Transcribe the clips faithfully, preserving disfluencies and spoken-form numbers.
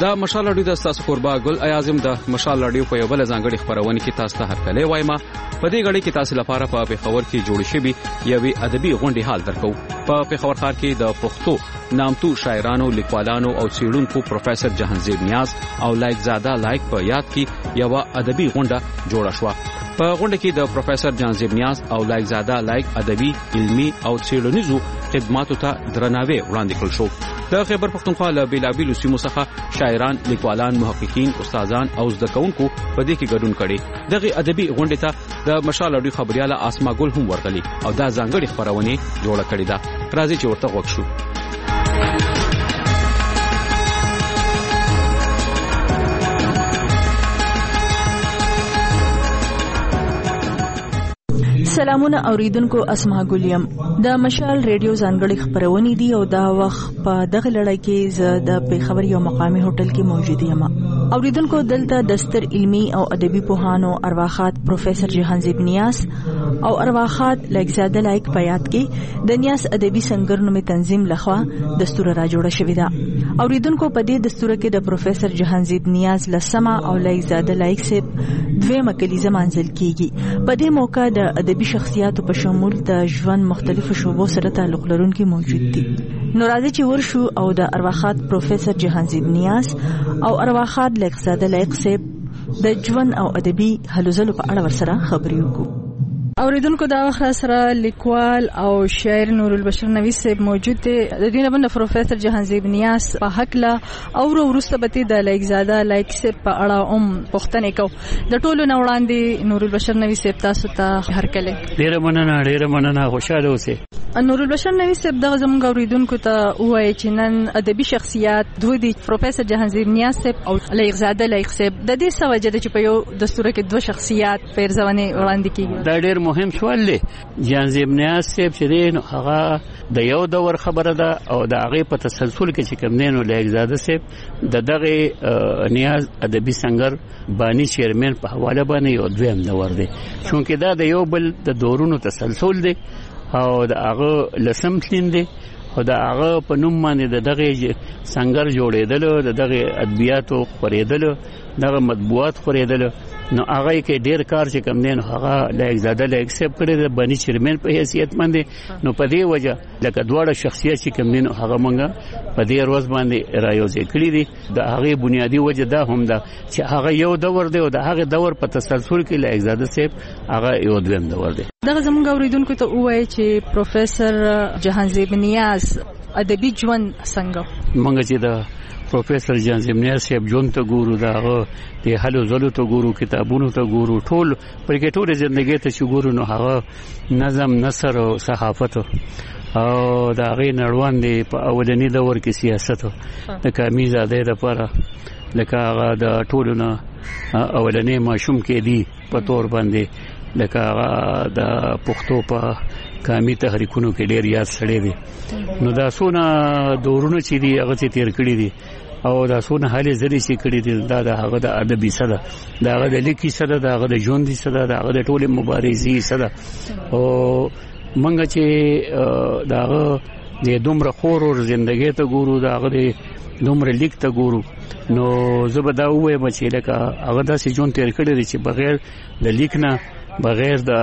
دا مشال رادیو د تاسو قربا ګل اعظم د مشال رادیو په یو بل ځانګړي خبرونه کې تاسو ته هرکلی وایم. په دې غړي کې تاسو لپاره په پیښور کې جوړ شوی یوې ادبي غونډې حال درکو. په پیښور ښار کې د پښتو نامتو شاعرانو، لیکوالانو او څېړونکو پروفیسور جهانزیب نیاز او لایق زاده لایق په یاد کې یو ادبي غونډه جوړه شوه. په غونډه کې د پروفیسور جهانزیب نیاز او لایق زاده لایق ادبي، علمي او څېړنیزو خدماتو ته درناوی وړاندې کړل شو. د خیبر پښتونخوا له بیلابیلو سیمو څخه شاعران، لیکوالان، محققین، استادان او زده کوونکو په دې کې ګډون کړي. دغه ادبي غونډې ته د مشال رادیو خبرياله اسما ګل هم ورغلي او دا ځانګړي خبرونه جوړه کړې ده. راځي چې ورته وښو. سلامونه اوریدونکو، اسما ګلیم د مشال ریډیو ځانګړي خبرونه دي او دا وخت په دغه لړۍ کې ز د پیښور یو مقامي هوټل کې موجود یم. اوریدونکو دلته دستر علمی او ادبي پوهانو ارواخات پروفیسور جهانزیب نیاز او ارواخات لایقزاده لایق په یاد کې د نیاز ادبي سنگر نومي تنظیم لخوا دستور را جوړه شوې ده. اوریدونکو په دې دستور کې د پروفیسور جهانزیب نیاز لسمه او لایقزاده لایق سیب دویمه کلیزه منځل کیږي. په دې موقع د ادبي شخصیاتو په شمول د ژوند مختلفو شوبو سره تعلق لرونکي موجود دي. نو راځي چې ورشو او د ارواخات پروفیسور جهانزیب نیاز او ارواخات لایقزاده لایق سیب د ژوند او ادبي هلو ځلو په اړه ورسره خبرې وکړو. اوریدونکو دا وخت سره لیکوال او شاعر نور البشر نوی صاحب موجود دی. د دې نه باندې پروفیسور جهانزیب نیاز په حق لا او ورسته به د لایقزاده لایق صاحب په اړه هم پوښتنه کو. د ټولو نه وړاندې نور البشر نوی صاحب تاسو ته هرکله ډیره مننه ډیره مننه خوشاله اوسئ. نور البشر نوی صاحب دغه زموږ اوریدونکو ته وایي چې نن ادبي شخصیت دوی دي پروفیسور جهانزیب نیاز صاحب او لایقزاده لایق صاحب. د دې سوجه د چې په یو دستور کې دوه شخصیت پیرځونه وړاندې کیږي. دا ډیر مهم سوال دی. جهانزیب نیاز صاحب چې دی نو هغه د یو دور خبره ده او د هغه په تسلسل کې چې کوم دینو لایقزاده صاحب د دغه نیاز ادبي سنگر بانی چیرمن په حواله باندې یو دویم دور دی، چونکه دا د یو بل د دورونو تسلسل دی او د هغه لسم تلین دی او د هغه په نوم باندې د دغه سنگر جوړېدل، د دغه ادبیاتو خورېدل، دغه مطبوعات خورېدل. نو هغه کې ډیر کار چې کوم دین هغه لایقزاده لایق صاحب کړی د بانی چیرمن په حیثیت باندې. نو په دې وجه لکه دواړه شخصیت چې کوم دین هغه مونږه په دې ورځ باندې رايوځي کړی دي. د هغه بنیادی وجه دا هم ده چې هغه یو دور دی او د هغه دور په تسلسل کې لایقزاده صاحب هغه یو دویم دور دی. دغه زموږ اوریدونکو ته وایي چې پروفیسور جهانزیب نیاز ادبي ژوند څنګه مونږ چې د پروفیسور جهانزیب نیاز صاحب ژوند ته ګورو، داغه د هلو ځلو ته ګورو، کتابونو ته ګورو، ټول پر کې ټول ژوندۍ ته چې ګورو نو هغه نظم، نثر او صحافت او داغه نړوان دی. په اولنی دور کې سیاست د قومي ازادۍ لپاره لکه هغه د ټولو نه اولنی ماشوم کې دی په تور باندې، لکه هغه د پښتو په قومي تحریکونو کې ډیر یاد سړی دی. نو دا سونه دورونه چې دی هغه چې تیر کړی دي او دا سونه حالې زری چې کړی دي دا د هغه د ادبي سره، دا هغه د لیکي سره، دا هغه د ژوند سره، دا هغه د ټولې مبارزې سره. او منګه چې دا هغه د دومره خور او ژوندۍ ته ګورو، دا هغه د دومره لیک ته ګورو، نو زبدا وایم چې لکه هغه داسې ژوند تیر کړی دی چې بغیر د لیک نه، بغیر د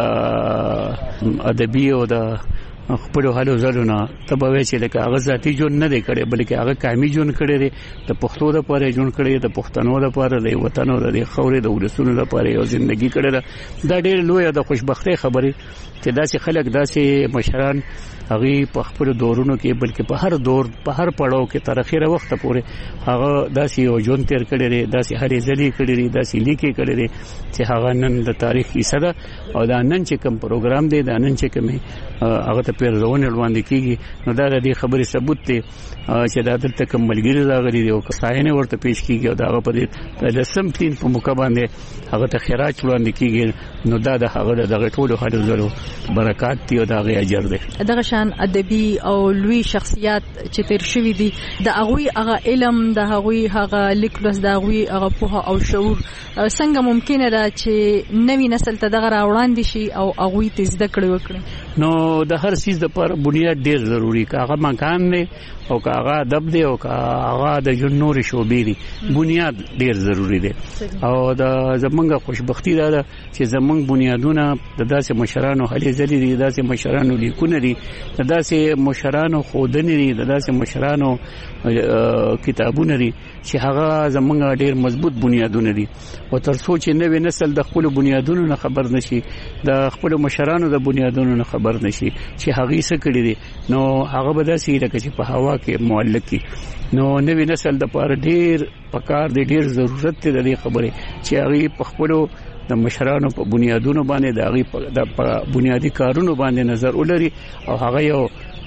ادبي او د خپل حالو زلونه ته به وی چې لکه هغه ذاتی ژوند نه دی کړی بلکې هغه قومي ژوند کړی دی، د پښتو لپاره ژوند کړی دی، د پښتنو لپاره، د وطن او د خاورې د ولسونو لپاره یو ژوندۍ کړی ده. دا ډېر لوی د خوشبختۍ خبرې چې داسې خلک، داسې مشران هغه په خپل دورونو کې بلکې په هر دور په هر پړاو کې تر اخره وخت پورې هغه داسې یو ژوند تیر کړی دی، داسې هرې ځلې کړی دی، داسې لیکي کړی دی چې هغه نن د تاریخ حصہ ده. او دا نن چې کوم پروګرام دی، دا نن چې کوم هغه ته پیرځونه وړاندې کیږي، نو دا د دې خبرې ثبوت دی چې دا دلته کوم ملګری راغلي دی او کساینه ورته پیش کیږي او دا هغه په دې لسم تین په موقع باندې هغه ته خیرات وړاندې کیږي. نو دا د هغه دغه ټولو حالو زرو برکات دی او دا غي اجر دی. دغه شان ادبي او لوی شخصیت چې تیر شوی دي، د هغه هغه علم، د هغه هغه لیکلوس، د هغه هغه په او شعور څنګه ممکنه ده چې نوی نسل ته دغه راوړاندې شي او هغه ته زده کړې وکړي. نو د هر چیز د پر بنیاد ډیر ضروری کا هغه مکان دی او کاغه ادب دی او کاغه د جنور شوبې دی بنیاد ډیر ضروری دی او د زمونږه خوشبختی دا ده چې زمونږ بنیادونه د داسې مشرانو هلي ځلې دي د داسې مشرانو لیکونه دي د داسې مشرانو خودنې دي د داسې مشرانو کتابونه دي چې هغه زمونږه ډیر مضبوط بنیادونه دي او تر څو چې نوې نسل د خپل بنیادونو نه خبر نشي د خپل مشرانو د بنیادونو نه خبر نشي چې هغه څه کړی دي نو هغه به داسې لکه چې په هوا کې معلق کی نو نوې نسل د پاره ډیر پکار دی ډیر ضرورت دی د خبرې چې هغه په خپل د مشرانو په بنیادونو باندې د هغه د بنیادی کارونو باندې نظر ولري او هغه یو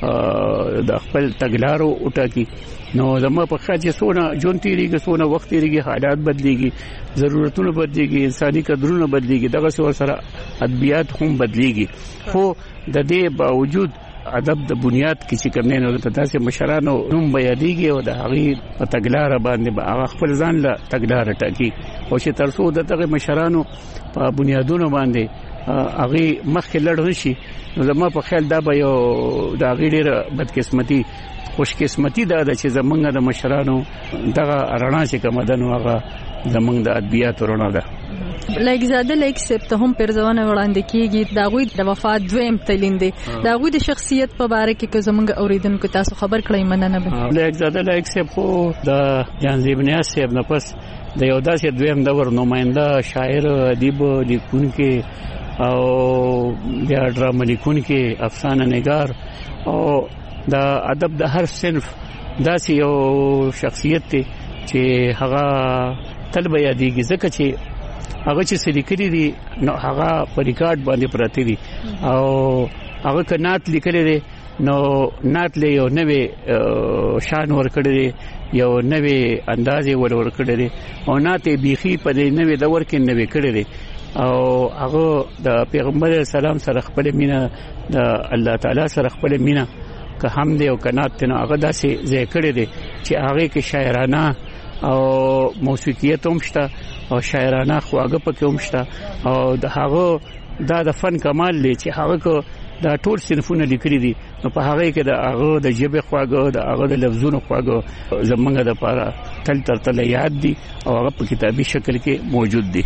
د خپل تګلارو وټاکي نو زموږ په خاطر سونه جون تیریږي سونه وخت تیریږي حالات بدليږي ضرورتونه بدليږي انساني قدرونه بدليږي دغه څه سره ادبیات هم بدليږي خو د دې باوجود ادب د بنیاد کې چې کوم نه د تاسو مشرانو نوم بیانېږي او د هغه په تګلار باندې هغه خپل ځان له تګلار ټاکي او چې ترڅو د تغه مشرانو په بنیادونو باندې هغه مخکې لړ شي نو زما په خیال دا به یو د هغه ډېر بدقسمتي خوش قسمتي دا چې زمونږ د مشرانو دغه رڼا چې کوم ده نو هغه زمونږ د ادبیات رڼا ده لایک زاده لایک سپته هم پرځونه وړاندې کیږي دا غوي د وفات دویم تلین دي دا غوي د شخصیت په اړه کې زمونږ اوریدونکو تاسو خبر کړئ مننه به لایک زاده لایک سپ خو د جانزیب نیاز صاحب نه پس د یو داسې دویم دور نماینده شاعر ادیب لیکونکي او بیا ډرامه لیکونکي افسانه نگار او د ادب د هر صنف داسې یو شخصیت دی چې هغه تل به یادېږي ځکه چې هغه چې سلیکلي دي نو هغه په ریکارډ باندې پراته دي او هغه کنات لیکلي دي نو نات له یو نوې شان ورکړي دي یو نوې اندازې ور ورکړي دي او ناتې بيخي په دې نوې دور کې نوې کړي دي او هغه د پیغمبر سلام سره خپل مینا د الله تعالی سره خپل مینا که هم دې او کنات نو هغه داسې ځای کړي دي چې هغه کې شاعرانه او موسیقیت هم شته او شاعرانه خواږه پکې هم شته او د هغه دا د فن کمال دی چې هغه کو دا ټول صنفونه لیکلي دي نو په هغه کې د هغه د جبه خواږه د هغه د لفظونو خواږه زمونږ د پاره تل تر تل یاد دي او هغه په کتابي شکل کې موجود دي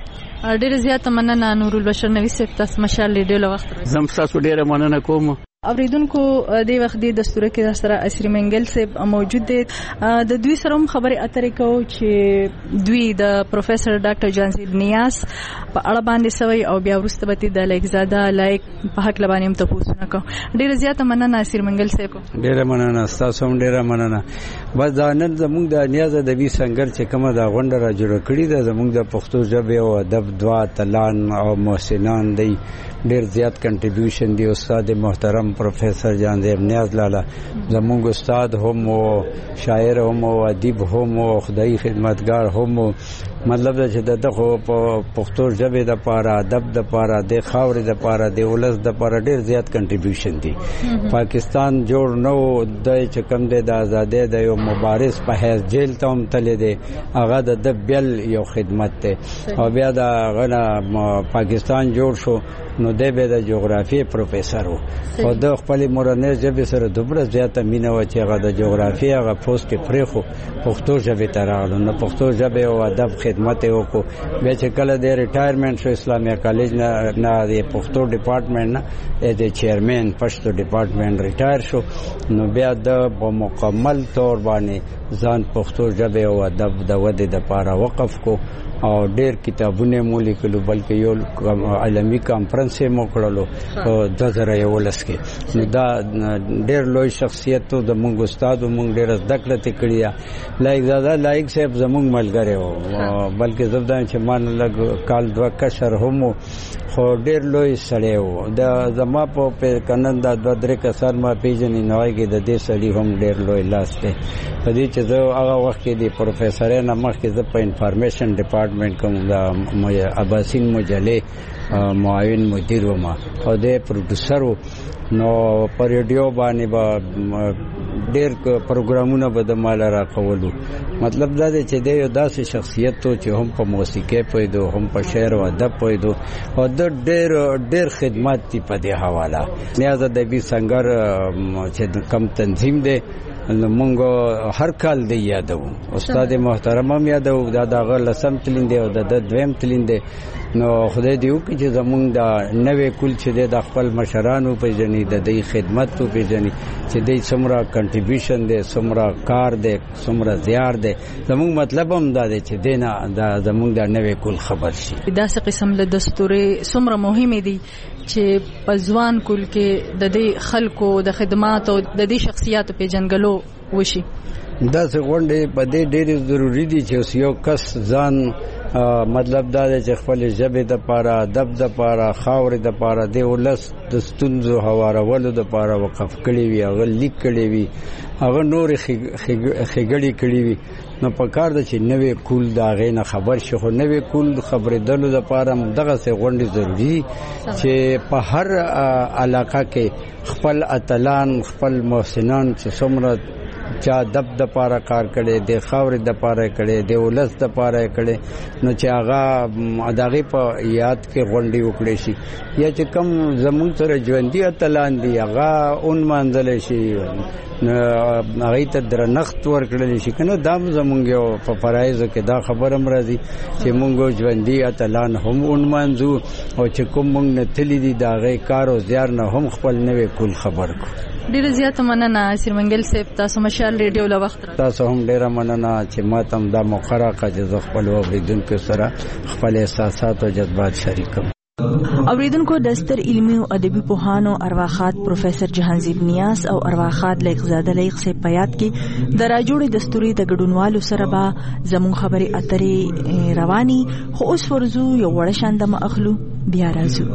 ډېر زیات مننه نور البشر نوې سپتاس مشال ډېر وخت زم تاسو ډېر مننه کوم اوریدونکو د وخت د دستور کې سره اسری منګل صاحب موجود دي د دوی سره خبرې اترې کوو چې دوی د پروفیسور ډاکټر جانزیب نیاز په اړه باندې سوي او بیا ورسته به د لایک زاده لایک په حق لبانې هم تاسو نه کو ډیر زیات مننه اسری منګل صاحب ډیر مننه تاسو هم ډیر مننه بس دا نن زموږ د نیاز ادبي سنگر چې کومه دا غونډه را جوړ کړې ده زموږ د پښتو ژبه او ادب دوا تلان او محسنان دی ډیر زیات کنټریبیوشن دی استاد محترم پروفیسور جانزیب نیاز لالا زموږ استاد هم او شاعر هم او ادیب هم او خدای خدمتگار هم مطلب دا چې دغه په پښتو ژبه د پاره ادب د پاره د خاورې د پاره د ولس د پاره ډیر زیات کنټریبیوشن دی پاکستان جوړ نو د چې کم د آزادۍ د یو مبارز په حیث جیل ته هم تللی دی هغه د بیل یو خدمت ته او بیا دا غنا پاکستان جوړ شو نو د به د جغرافي پروفیسور او د خپل مورنۍ ژبه سره دومره زیاته مینه و چې هغه د جغرافي هغه پوسټ پرېخو پښتو ژبه ته راغلو نو پښتو ژبه او ادب خدمت وکړو بیا چې کله د ریټایرمنټ شو اسلامي کالج نه نه د پښتو ډپارټمنټ نه د چیرمن پښتو ډپارټمنټ ریټایر شو نو بیا د په مکمل تور باندې ځان پښتو ژبه او ادب د ودې د لپاره وقف کو او ډېر کتابونه مو لیکلو بلکې یو عالمي کانفرنس مو کړلو او د زړه یو لسکه نو دا ډېر لوی شخصیت ته د مونږ استاد مونږ ډېر ذکر ته کړیا لایک زاده لایک صاحب زمونږ ملګری وو بلکې زبدان چې مان لګ کال دوه کشر هم خو ډېر لوی سړی وو د زما په کنن د دوه درې کسان ما پیژنې نوای کې د دې سړي هم ډېر لوی لاس دی په دې چې زه هغه وخت کې د پروفیسور نه مخکې زه په انفارمیشن ډپارټمنټ کوم د اباسین مجلې معاون مدیر وم او د پروډوسر نو پر ریډیو باندې با ډېر پروګرامونه به د مال راکولو مطلب دا دی چې د یو داسې شخصیت ته چې هم په موسیقي پوهیدو هم په شعر او ادب پوهیدو او د ډېر ډېر خدمات دی په دې حواله نیاز ادبي سنگر چې کم تنظیم دی مونږ هر کال دی یادو استاد محترم هم یادو دا دغه لسم تلین دی او د دویم تلین دی نو خدای دی وکړي چې زمونږ د نوې کول چې د خپل مشرانو په ځنی د دې خدمت په ځنی چې د څومره کنټریبیوشن دی څومره کار دی څومره زیار دی زمونږ مطلب هم دا دی چې دینه د زمونږ د نوې کول خبر شي. داسې قسم له دستوري څومره مهمه دي چې په ځوان کول کې د دې خلکو د خدمات او د دې شخصیت په جنګلو وشي. دا څه غونډه په دې ډېر ضروری دي چې یو کس ځان مطلب دا دی چې خپل ژبه د پاره ادب د پاره خاور د پاره دی ولس د ستونزو هوارولو د پاره وقف کړي وي هغه لیک کړي وي هغه نور خګړی کړي وي نو په کار د چې نوې کول دا غینه خبر شي خو نوې کول خبرې دلو د پاره دغه څه غونډه ضروری چې په هر علاقه کې خپل اتلان خپل محسنان چې څومره چا دب د پاره کار کړي د خاور د پاره کړي د ولس د پاره کړي نو چې هغه اداغي په یاد کې غونډي وکړي شي یا چې کم زمون سره ژوندۍ اتلان دي هغه اون منځل شي هغه ته درنښت ورکړل شي کنه دا زمونږ په فرایض کې دا خبره مرضی چې مونږ ژوندۍ اتلان هم اون منځو او چې کوم مونږ نه تللی دي دا غي کار او زیار نه هم خپل نوې کول خبر کو. ډیره زیاته مننه سرمنګل صاحب تاسو مشال ریډیو له وخت را تاسو هم ډیره مننه چې ما تم دا مقرره کړه چې خپل اوریدونکو سره خپل احساسات او جذبات شریکم. اوریدونکو د ستر علمي او ادبي پوهانو ارواخات پروفیسور جهانزیب نیاز او ارواخات لیکزاده لیک سے پیات کې د راجوړې دستوري د ګډونوالو سره به زمون خبري اترې رواني خو اوس فرضو یو وړ شاندمه اخلو بیا راځو.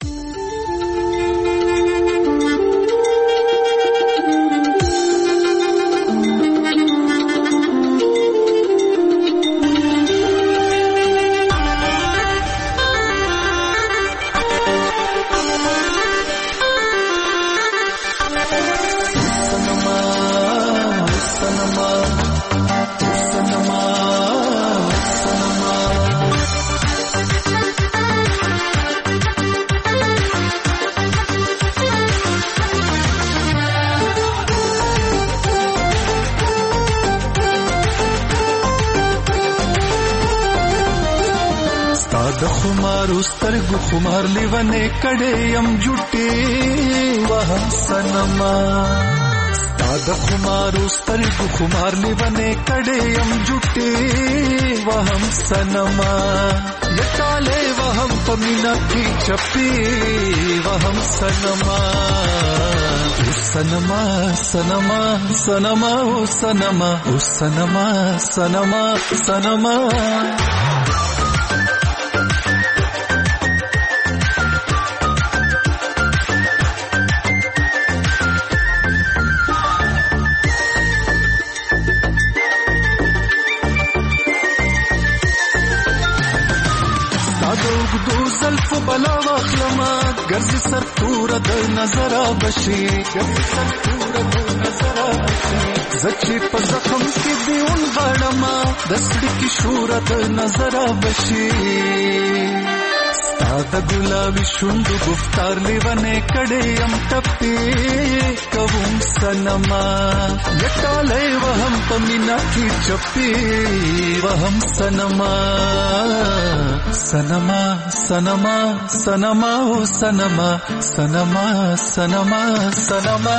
خمار لیونے کڑے یم جھوٹے وہم سنما ستاد خمارو سترگو خمار لیونے کڑے یم جھوٹے وہم سنما یکالے وہم پمینا کی چپی وہم سنما سنما سنما سنما او سنما او سنما سنما سنما بلا واخلما گرز سر تور د نظر بشي گرز سر تور د نظر بشي زچی په زخم کې دیون غړما دسړي کې شور د نظر بشي ستاد ګلابي شوندو گفتار لیونه کړي ام ټپي کوم سنما یټاله وهم پمینا کی چپی وهم سنما سنما سنما سنما او سنما سنما سنما سنما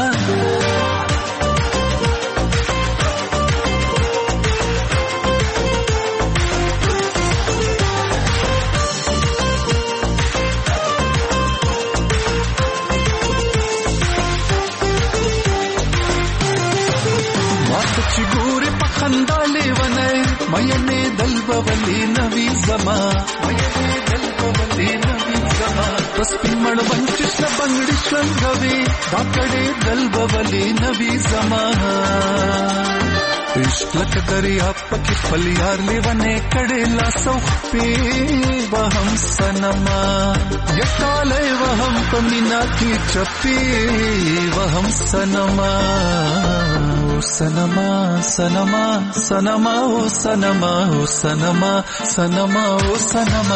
چګوري پخندالې ونې مې دل بولي نوي زما مې دل بولي نوي زما بس پمړ بنچ بنګړي څنګه دا کړي دل بولي نوي زما عشق لک دریا پکې خپل یار لیونه کړي لا سوخ په وهم سنما یکاله وهم پمینا کی چپی وهم سنما سنما سنما سنما او سنما او سنما سنما او سنما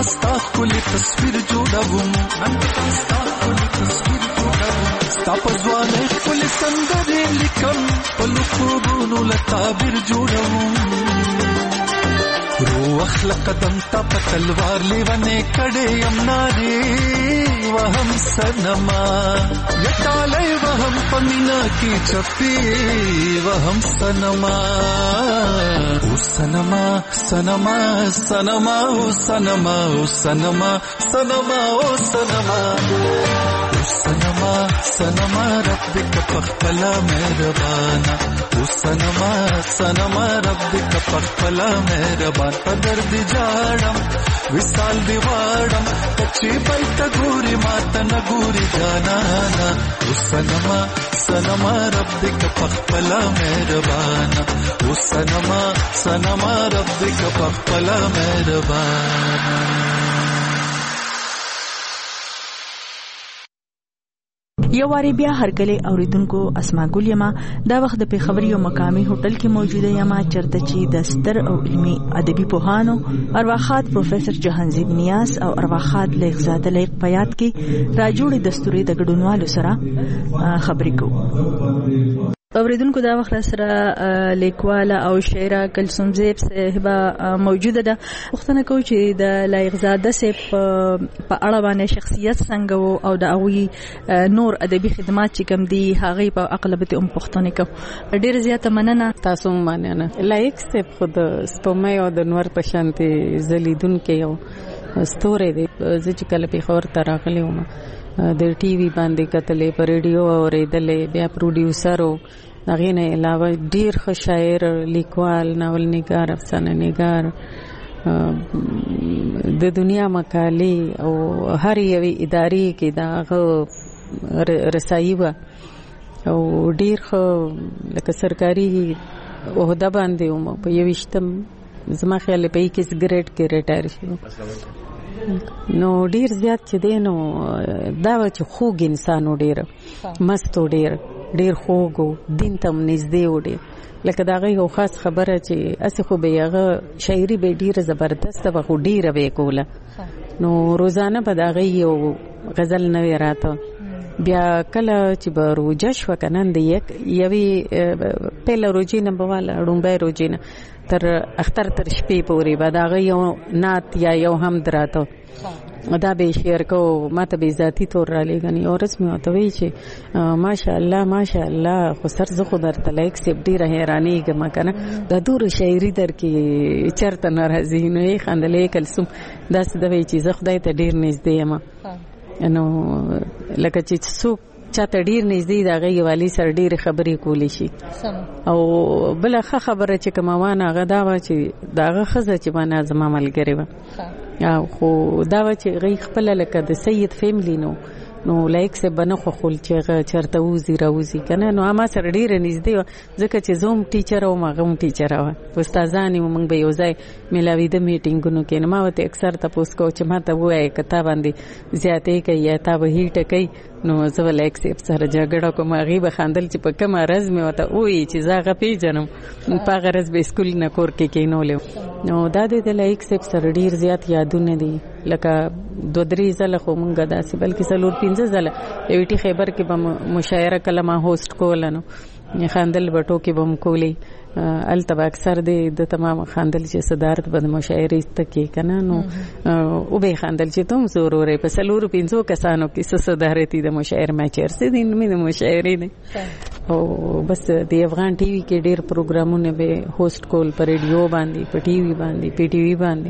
ستا ښکلی تصویر جوړوم نن پتا ستا ښکلی تصویر جوړوم ستا په ځوانۍ ښکلې سندرې لیکم خپلو خوبونو له تعبیر جوړوم رو اخلا قدم تا په تلوار لیونې کړې یم نارې وهم سنما یټالی وهم په مینا کې چپې وهم سنما او سنما سنما سنما او سنما او سنما سنما او سنما او سنما سنما ربک پخپلا مهربانا او سنما سنما ربک پخپلا مهربان په درد جاړم وصال دی واړم کچې بل ته ګوري ماته نه ګوري جانانا او سنما سنما ربک پخپلا مهربانا او سنما سنما ربک پخپلا مهربانا. یو واری بیا هرکله اوریدونکو اسما ګل یما دا وخت د پیښوري او مقامی هوټل کې موجوده یما چرته چې د ستر او علمي ادبي پوهانو ارواخات پروفیسور جهانزیب نیاز او ارواخات لیکزاده لیک پیات کې راجوړې دستوري د ګډونوالو سره خبرې کوو. اوریدونکو دا وخت سره لیکواله او شاعره کلثوم زیب صاحبه موجوده ده. وختونه کو چې د لایقزاده صاحب په اړه باندې شخصیت څنګه وو او د هغوی نور ادبي خدمات چې کوم دي هغه په اقلبت ام پښتون کو ډیر زیاته مننه تاسو مننه. لایق صاحب خود سپومې او د نور په شانتي زلیدون کې یو ستوره دی. زه چې کله په خبر تراغلی وم د ټي وي باندې کتلې په ریډیو اورېدلې بیا پروډوسر او هغه نه علاوه ډیر ښه شاعر لیکوال ناول نگار افسانه نگار د دنیا مقالې او هر یوې ادارې کې دا رسایي و او ډیر ښه لکه سرکاري عہده باندې وم په یوشتم زما خیال په یکس ګریډ کې ریټایر شو. نو ډیر زیات چې دی نو دا و چې خوږ انسان و ډیر مست و ډیر ډیر خوږ و دین ته نږدې و ډیر لکه دا غي یو خاص خبره چې اسې خو به هغه شاعري به ډیر زبردست و خو ډیره به کوله. نو روزانه به دا غي یو غزل نوې راته بیا کله چې به روجه شوه که نن د یک یوې پهله روجې نه به واله ړومبی روجې نه تر اختر تر شپې پورې به د هغه یو نعت یا یو حمد راته دا به شعر کو ماته به ذاتی طور را لېږني او رس مې ورته وایي چې ماشاءالله ماشاءالله خو سر زه خو درته لایق صاحب ډېره حیرانېږم که نه دا دوره شاعري در کې چېرته نه راځي. نو یې خندلی کلثوم داسې ده وایي چې زه خدای ته ډېر نږدې یم نو لکه چې څوک چاته ډیر نږدې د هغې والي سره ډېرې خبرې کولی شي. او بله ښه خبره چې کومه وانه هغه دا وه چې د هغه ښځه چې مانه زما ملګرې وه خو دا وه چې هغې خپله لکه د سید فیملی نو نو لایق صاحب به نه خوښول چې هغه چېرته وځي راوځي که نه. نو ما سره ډېره نږدې وه ځکه چې زه هم ټیچره وم هغه هم ټیچره وه استادان یې موږ به یو ځای میلاویده میټینګونو کې نو ما ورته اکثر تپوس کوو چې ما ته ووایه که تا باندې زیاتې کوي یا تا به هیټه کوي نو زه به لایق صاحب سره جګړه کوم هغې به خندل چې په کومه ورځ مې ورته ووایي چې زه هغه پېژنم په هغه ورځ به سکول نه کور کې کېنولې. نو دا د لایق صاحب سره ډېر زیات یادونه دي لکه دوه درې ځله خو مونږ داسې بلکې څلور پنځه ځله ایټي خیبر کې به مشاعره کله ما هوسټ کوله نو خاندل به ټوکې به م کولې هلته به اکثر دی د تمام خاندل چې صدارت به د مشاعرې ته کې که نه نو وبه یې خاندل چې ته هم زه ورورې په څلورو پنځو کسانو کې څه صدارتي د مشاعر ما چیرسې دي نومې د مشاعرې دی او بس د افغان ټي وي کې ډېر پروګرامونه به هوسټ کول په ریډیو باندې په ټي وي باندې په ټي وي باندې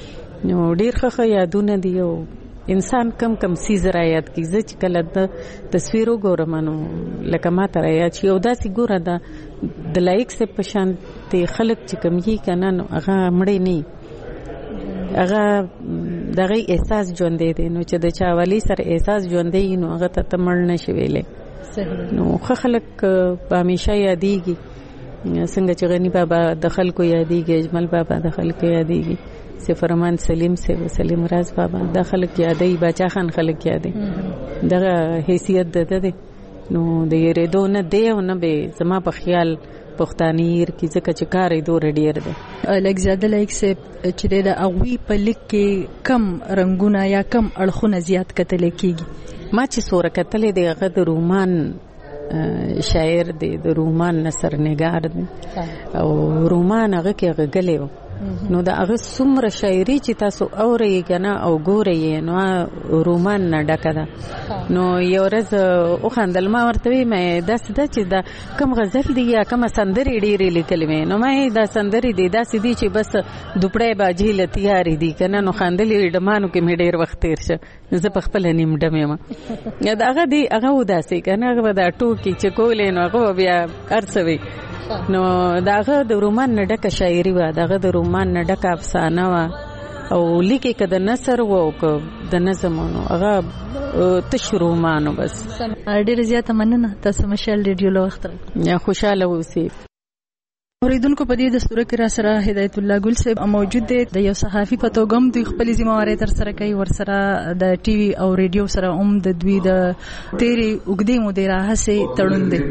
نو ډېر ښه یادونه دي. او انسان کم کم سیز را یاد کی زه چې کله د تصویر وګورم نو لکه ما ته را یاد شي او داسې ګوره د د لایق صاحب په شانتې خلک چې کوم یي که نه نو هغه مړی نه هغه د هغې احساس ژوندی دی نو چې د چا والي سره احساس ژوندی وي نو هغه ته ته مړ نه شي ویلی. نو ښه خلک به همیشه یادېږي څنګه چې غني بابا د خلکو یادېږي اجمل بابا د خلکو یادېږي سفرمان سلیم سیو سلیم راز بابا دا خلک یادې باچا خان خلک یادې دغه حیثیت ده ده نو د یریدو نه دی او نه به زما په خیال پښتانیر کی ځکه چې کارې دوه ډیر دی. لکه زیاده لایک سه چې د اغوی په لیک کې کم رنگونه یا کم اړخونه زیات کتل کیږي. ما چې سوره کتلې دی هغه د رومان شاعر دی، د رومان نثر نگار دی او رومان هغه کې هغه غلې و نو دا هغه څومره شاعري چې تاسو اورئ کنه او ګورئ نو رومان نه ډکه ده. نو یو ورځ او خندل ما ورته مې داسې ده چې دا کوم غزل دی یا کوم سندري ډېرې لیکلې مې نو مې دا سندري دی داسې دي چې بس دوپړې باجی لتیاري دي کنه. نو خندلې ډمانو کې مې ډېر وخت تیر شه زه په خپل نیم ډمې ما یا دا هغه دی هغه وداسې کنه هغه دا ټوکی چې کولې نو هغه بیا ارڅوي. نو داغه د رومان نه ډکه شاعري و، داغه د رومان نه ډکه افسانه و او لیکي که د نثر و او که د نظمونو هغه تش رومانو. بس ډېر زیاته مننه تاسو مشال ریډیو له وخت یا خوشاله اوسئ. اوریدونکو په دې دستور کې را سره هدایت الله ګل صاحب موجود دی، د یو صحافي په توګه هم دوی خپل ذمہواری تر سره کوي، ور سره د ټي وي او ریډیو سره هم د دوی د تیری وګدې مو د راهسه تړون دی.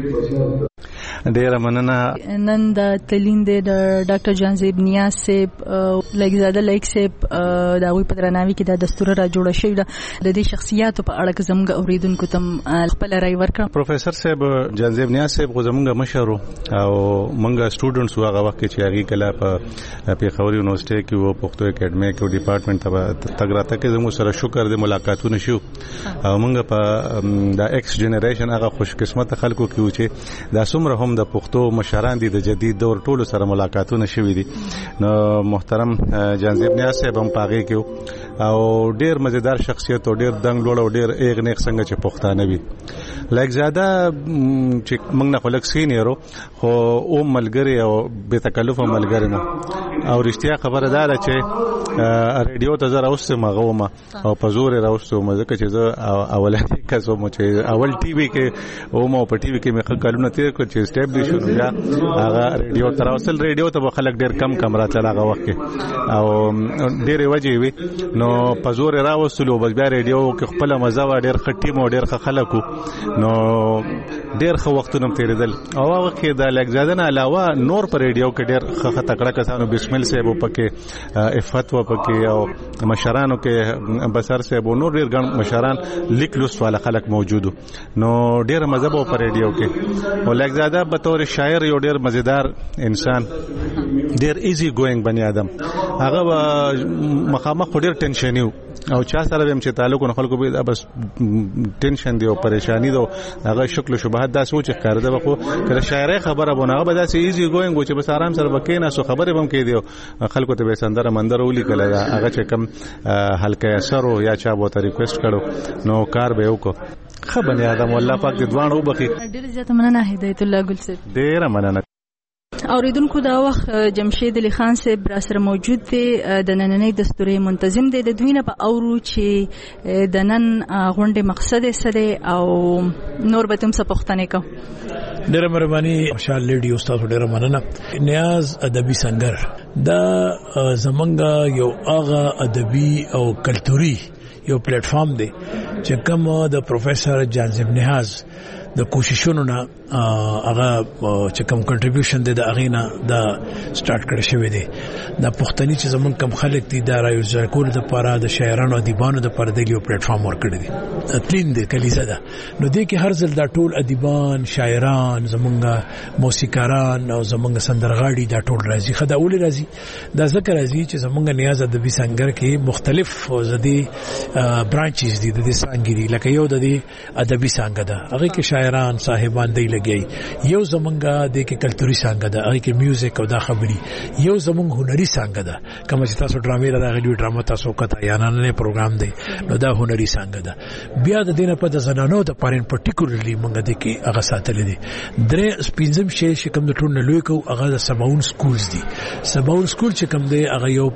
ډیره مننه. نن د تلین د ډاکټر جانزیب نیاز صاحب لګزاده لیک صاحب دا وی په درناوي کې د دستور را جوړ شوی د دې شخصیتو په اړه زموږ اوریدونکو تم خپل رائے ورکړه. پروفیسر صاحب جانزیب نیاز صاحب زموږ مشر او موږ سټوډنټس هغه وخت چې هغه کله په پیښور یونیورسيټي کې وو پښتو اکیډمي کې ډپارټمنټ ته تګراته کې زموږ سره شکر دې ملاقاتونه شو او موږ په د ایکس جنریشن هغه خوش قسمت خلکو کې و چې دا څومره هم د پښتو مشران دي د جدید دور ټولو سره ملاقاتونه شوي دي. نو محترم جانزیب نیاز صاحب هم پاغي کې او ډیر مزیدار شخصیت او ډیر دنګ لوړ او ډیر ایغ نیک څنګه چې پښتانه وي. لایک زیاده چې موږ نه خلک سینیرو خو او ملګری او به تکلف ملګری مو او رښتیا خبره ده چې ریډیو ته زره اوس مغومه او په زور راوستو مزه چې زه اولنی کسو مو چې اول ټي وي کې او مو په ټي وي کې مې کلونه تیر کړ چې اسټابلیش شو یا هغه ریډیو تر اوسل ریډیو ته خلک ډیر کم کم راتل هغه وخت کې او ډیر وجه وي نو په زور راوستلو بس بیا ریډیو کې خپل مزه و ډیر خټي مو ډیر خلکو نو ډیر خو وختونه تیریدل او هغه کې د لګزادن علاوه نور پر ریډیو کې ډیر خه تکړه کسانو بسمل صاحب پکې افت و پکې او مشرانو کې بسر صاحب نور ډیر ګڼ مشران لیک لوست والا خلک موجودو نو ډیر مزه په پر ریډیو کې او لګزاده به تور شاعر یو ډیر مزیدار انسان ډیر ایزی ګوینګ بنی آدم هغه مخامخ ډیر ټینشنیو او چا سره هم چې تعلق نه خلکو به بس ټینشن دی او پریشانی دی هغه شکل شبهات دا سوچ ښکار ده خو کله شاعر خبره بونه به دا ایزی ګوینګ چې بس آرام سره وکینه سو خبره هم کې دی خلکو ته به سندره مندر ولي کله هغه چې کم هلکه اثر یا چا بو ته ریکوست کړو نو کار به وکړو خو بنی آدم والله پاک دې دوانو بخي. ډیر زیات مننه هدایت الله ګل صاحب. ډیر مننه. اوریدونکو دا وخت جمشید علي خان صاحب را سره موجود دی د نننۍ دستوري منتظم دی د دوی نه په اورو چې د نن غونډې مقصد څه دی او نور به تم څه پوښتنه کوم. ډیره مهرباني مشال لیډي استاد ډیره مننه. نیاز ادبي سنگر دا زمونږ یو هغه ادبي او کلتوري یو پلیټ فارم دی چې کوم د پروفیسور جانزیب نیاز د کوششونو نه هغه چې کوم کنټریبیوشن دی د اغینا د سٹارټ کړی شوی دی د پښتني چې زمون کم خلک دي د رايو کول د پاره د شاعرانو ادیبانو د پاره د یو پلیټ فارم ورکړی دی تلین دی کلیزه ده نو دې کې هر ځل د ټول ادیبان شاعران زمونږ موسیقاران او زمونږ سندرغاړي د ټول راځي خدای اول راځي د ذکر راځي چې زمونږ نیاز ادبي سنگر کې مختلف زدي برانچز دي د سانګري لکه یو د ادبي سانګه ده هغه کې شاعران صاحبان دی لګي یو زمونږه د کې کلتوري سانګه ده هغه کې میوزیک او دا خبري یو زمونږ هنري سانګه ده کوم چې تاسو ډرامې راغلي ډرامه تاسو کته یا نه پروګرام دی نو دا هنري سانګه ده بیا د دینه په د زنانو د پارین پرټیکولرلی مونږ د کې هغه ساتل دي درې سپینځم شي چې کوم د ټول نه لوي کو هغه د سماون سکولز دي سماون سکول چې کوم دی هغه یو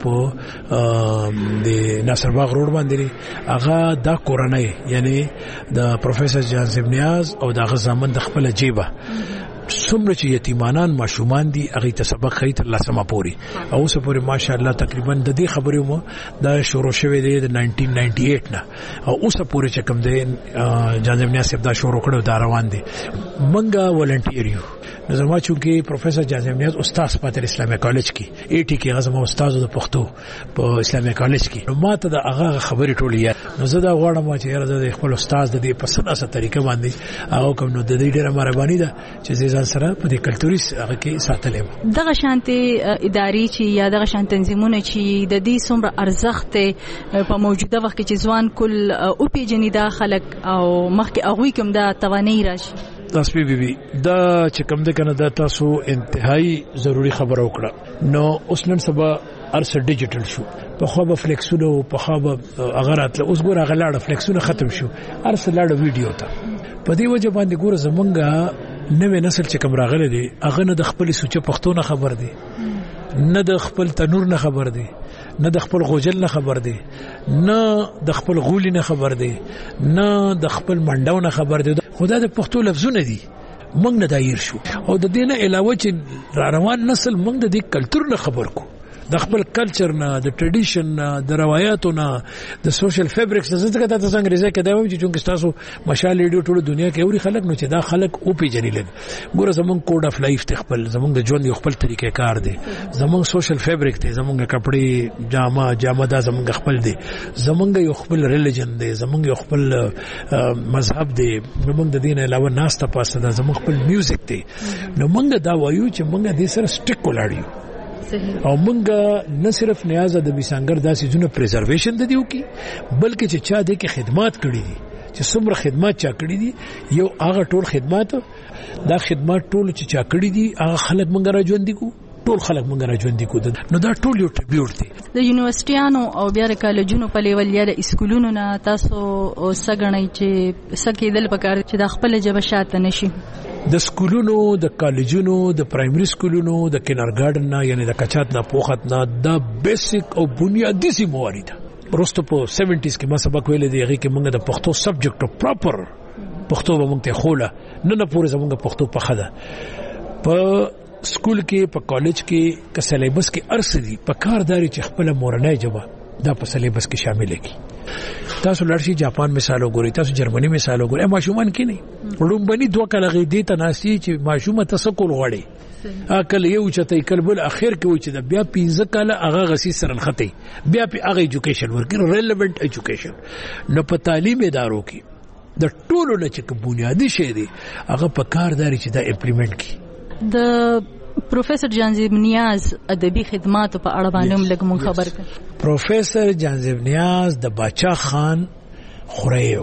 په د ناصر باغ روډ باندې هغه دا کورنۍ یعنی د پروفیسور جانزیب نیاز او د غزامن د خپل جیبه څومره چې یتیمانان ماشومان دي هغه ته سبق خې تر لاسمه پوري او اوس پورې ماشاءالله تقریبا د دې خبرې مو دا شروع شوه دی د نائنټین نائنټي ایټ نه او اوس پورې چې کوم دی جانب نیاز صاحب دا شروع کړو دا روان دي منګه ولنټیر یو زما چې پروفیسور جانب نیاز استاد پاتر اسلامي کالج کې ایټي کې غزما استاد د پښتو په اسلامي کالج کې نو ماته د هغه خبرې ټولې نو زه دا غواړم چې یاره د خپل استاد د دې په سناسه طریقه باندې هغه کوم نو د دې ډیره مهرباني ده چې ځان سره په دې کلتوري هغه کې ساتلې دغه شانتي اداري چې یا دغه شانت تنظیمونه چې د دې څومره ارزښت په موجوده وخت کې چې ځوان کل او پیجنې دا خلک او مخکې هغه کوم دا توانایي راشي تاسو بي بي دا چې کوم د کنه دا تاسو انتهایی ضروری خبر وکړه نو اوس نن سبا ارس ډیجیټل شو په خو به فلیکسونو په خو به اغرات اوس ګور غلاړه فلیکسونو ختم شو ارس لاړه ویډیو ته په دې وجه باندې ګور زمونږه نوې نسل چې کوم راغله دي هغه نه د خپل سوچ پښتون خبر دي نه د خپل تنور نه خبر دي نه د خپل غوجل نه خبر دي نه د خپل غولی نه خبر دي نه د خپل منډاو نه خبر دي خدا د پښتو لفظونه دي موږ نه دایر شو او د دې نه علاوه چې را روان نسل موږ د دې کلچر نه خبر کو د خپل کلچر نه د ټریډیشن نه د روایتو نه د سوشل فیبریکس نه څنګه تاسو انګریزي کې دا وایي چې تاسو مشال ریډیو ټول دنیا کې اوري خلک نو چې دا خلک او پیجنې لګ ګوره زمونږ کوډ اف لایف ته خپل زمونږ د ژوند یو خپل طریقې کار دی زمونږ سوشل فیبریک ته زمونږ کپڑے جامه جامه دا زمونږ خپل دی زمونږ یو خپل ریلیجن دی زمونږ یو خپل مذهب دی زمونږ د دین علاوه ناسته پاسه دا زمونږ خپل میوزیک دی نو موږ دا وایو چې موږ د سره سټیک ولاړیو او مونږه نه صرف نیاز د بیسانګر داسې جنو پریزرویشن د دیو کی بلکې چې چا دې کې خدمات کړې دي چې څومره خدمات چا کړې دي یو هغه ټول خدمات دا خدمات ټول چې چا کړې دي هغه خلک مونږ را ژوند دي کو ټول خلک مونږ را ژوند دي کو نو دا ټول یو ټریبیوټ دی د یونیورسيټیانو او بیا د کالجونو په لیول یا د اسکولونو نه تاسو سګنئ چې سکیدل پکار چې د خپل جبه شاته نشي د سکولونو د کالجونو د پرایمري سکولونو د کینرګارډن نه یعنی د کچات نه پوخت نه د بیسیک او بنیادی سي موارد پروستو په سیونټیز کې ما سبق ویل دی هغه کې موږ د پښتو سبجیکټ او پراپر پښتو به موږ ته خوله نه نه پوره زموږ پښتو په خده په سکول کې په کالج کې که سلیبس کې ارسدي په کارداري چې خپل مورنۍ جبه دا په سلیبس کې شامل کی تاسو لړشي جاپان مثال وګورئ تاسو جرمني مثال وګورئ ماشومان کې نه وړومبني دوه کله غېدې ته ناسي چې ماشومه تسکول غوړي اکل یو چته کل بل اخر کې و چې د بیا پنځه کاله هغه غسی سره خطي بیا په هغه ایجوکیشن ورکړي ریلیونت ایجوکیشن نو په تعلیم ادارو کې د ټولو نه چې بنیادی شی دی هغه په کارداري چې دا امپلیمنٹ کی د پروفیسور جانزیب نیاز ادبی خدمات په اړه باندې لږ مون خبر کړ پروفیسور جانزیب نیاز د باچا خان خریو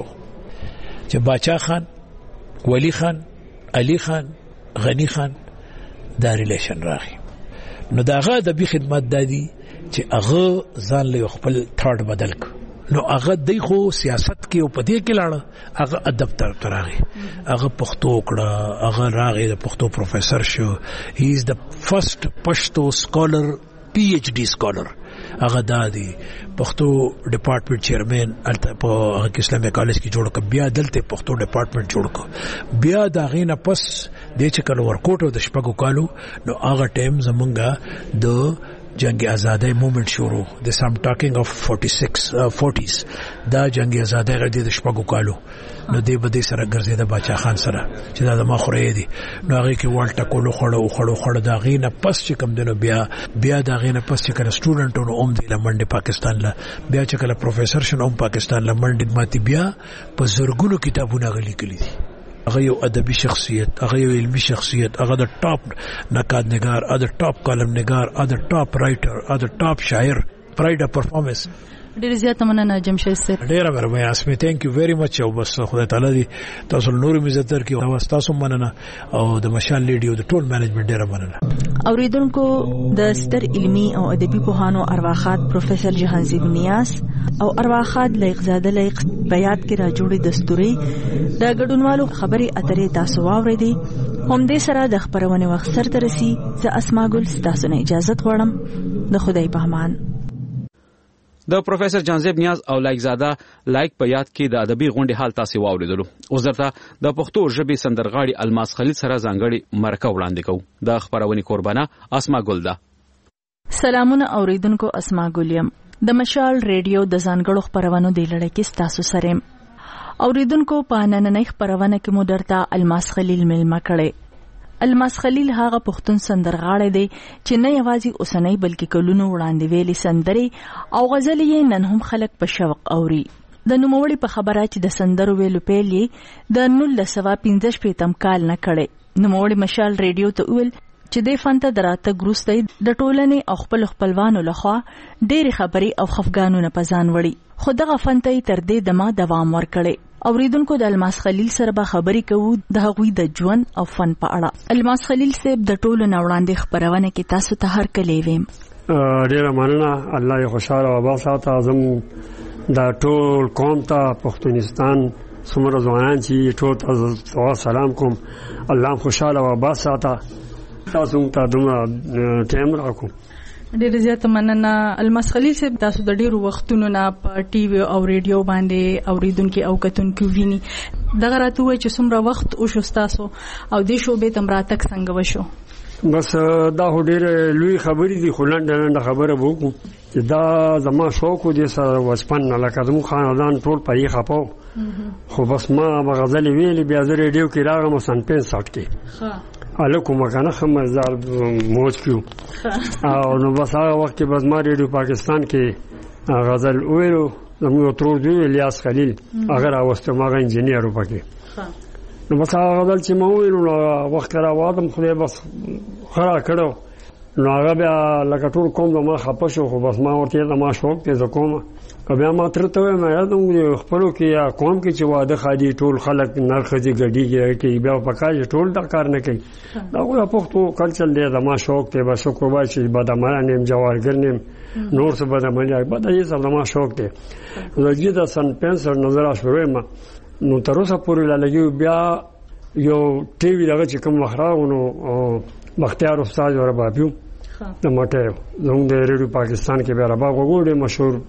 چې باچا خان ولی خان علی خان غنی خان دا ریلیشن راغی نو داغه ادبی خدمات دادی چې هغه ځان له خپل تھرد بدل ک نو هغه دغه سیاست کې او پدې کې لاړ هغه ادب تر ترغه هغه پښتو کړه هغه راغی د پښتو پروفیسور شو هی از د فرست پښتو سکولر پی ایچ ڈی سکولر هغه دادی پښتو ډپارټمنټ چیرمن الته په اسلامي کالج کې جوړ ک بیا دلته پښتو ډپارټمنټ جوړ ک بیا دا غینه پس د چې کله ورکوټ او د شپږو کالو نو هغه ټیم زمونږه د جنگ آزادی موومنٹ شروع د سم ټاکینګ اف فورټي سکس فورټیز دا جنگ آزادی غړي د شپږو کالو نو دی بده سره ګرځي د باچا خان سره چې دا ما خورې دي نو هغه کې والټا کولو خړو خړو خړ دا غینه پس چې کم دنو بیا بیا دا غینه پس چې کله سټوډنټونو اوم دی لمنډه پاکستان لا بیا چې کله پروفیسور شنو پاکستان لمنډه ماتي بیا په زورګونو کتابونه غلي کړي دي هغه یو ادبي شخصیت هغه یو علمي شخصیت هغه د ټاپ نقاد نگار هغه د ټاپ کالم نگار هغه د ټاپ رائټر هغه د ټاپ شاعر پرایډ اف پرفارمنس ډیر زیات مننه جمشید سر ډیر مهرباني اسمه ثانک یو ویری مچ او بس خدای تعالی دې تاسو نور عزت درکړي او تاسو مننه او د مشال ریډیو د ټول مینجمنت ډیر مننه اوریدونکو د ستر علمي او ادبي پوهانو ارواخات پروفیسور جهانزیب نیاز او ارواخات لایق زاده لایق بیات کې را جوړې دستوري د ګډونوالو خبري اترې تاسو واوریدي هم دې سره د خبرونه وخت سره ترسي ز اسماء ګل تاسو نه اجازه غواړم د خدای په امان د پروفیسور جانزیب نیاز او لایق زاده لایق په یاد کې د ادبي غونډې حال تاسو واوریدلو. اوس درته د پښتو ژبې سندرغاړي الماس خلیل سره ځانګړي مرکه وړاندې کوو. د خبرونې قربانه اسما ګل ده. سلامونه اوریدونکو، اسما ګل یم. د مشال ریډیو د ځانګړو خبرونو د لړۍ کې تاسو سره اوریدونکو په نننۍ خبرونه کې مو درته الماس خلیل ملما کړي. الماس خلیل هغه پښتون سندرغاړی دی چې نه یوازې اوسنۍ بلکې کلونو وړاندې ویلي سندرې او غزلې یې نن هم خلک په شوق اوري. د نوموړي په خبره چې د سندرو ویلو پیل یې د نولس سوه پنځه شپېتم کال نه کړی. نوموړي مشال ریډیو ته وویل چې دې فن ته د راتګ وروسته د ټولنې او خپل خپلوانو لخوا ډېرې خبرې او خفګانونه په ځان وړي، خو دغه فن ته یې تر دې دمه دوام ورکړی. اوریدونکو د الماس خلیل سره به خبرې کوو د هغوی د ژوند او فن په اړه. الماس خلیل صاحب د ټولو نه وړاندې خبرونه کې تاسو ته هر کله ویم. ډیره مننه، الله یې خوشاله او آباد ساته. زم د ټول قوم ته پښتونستان څومره ځوانان چې ټول ته سلام کوم، الله خوشاله او آباد ساته. تاسو ته دومره ټایم راکوم. ډېر زیات مننه الماس خلیل صاحب. تاسو د ډېرو وختونو نه په ټي وي او ریډیو باندې اوریدونکو او کتونکو ویني. دغه راته وایي چې څومره وخت وشو تاسو او دې شوبې ته راتګ څنګه وشو؟ بس دا ډېر لوی خبرې دي، خو لنډه خبره به وکړو چې دا زما شوق و دې سره وسپن لکه زموږ خاندان ټول په یې خپاو، خو بس ما به غزلې ویلې. بیا زه ریډیو کې راغلم سن پنځه کې الکو مکانه خمزار موج کیو او نو بس هغه وخت کې بس ما ریډیو پاکستان کې غزل ویلو. زموږ ترور دی الیاس خلیل، هغه راوسته ما غا انجینیر وپکې. نو بس هغه غزل چې ما ویلو نو وخت را وادم خدای بس خرا کړو. نو هغه بیا لکه ټول کوم ما خپه شو، خو بس ما ورته ما شوق ته زکوم. بیا ما ترته مې یادوم خپلو کې یا قوم کې چې واده خادي ټول خلک نرخدي ګډي کې بیا پکای ټول دا کار نه کوي. دا خو پښتو کلچر دی، دا ما شوق ته بس کو وای چې بدامه نیم جوارګر نیم نور څه بدامه یا بد یې سره ما شوق دی. لږی دا سن پنځه نظر شروع ما نو تر اوسه پورې لګي. بیا یو ټي وي دغه چې کوم مخراغونو بختیار استاد اور بابیو د ماټه زموږ د ریډیو پاکستان کې بیا ربا وګوره مشهور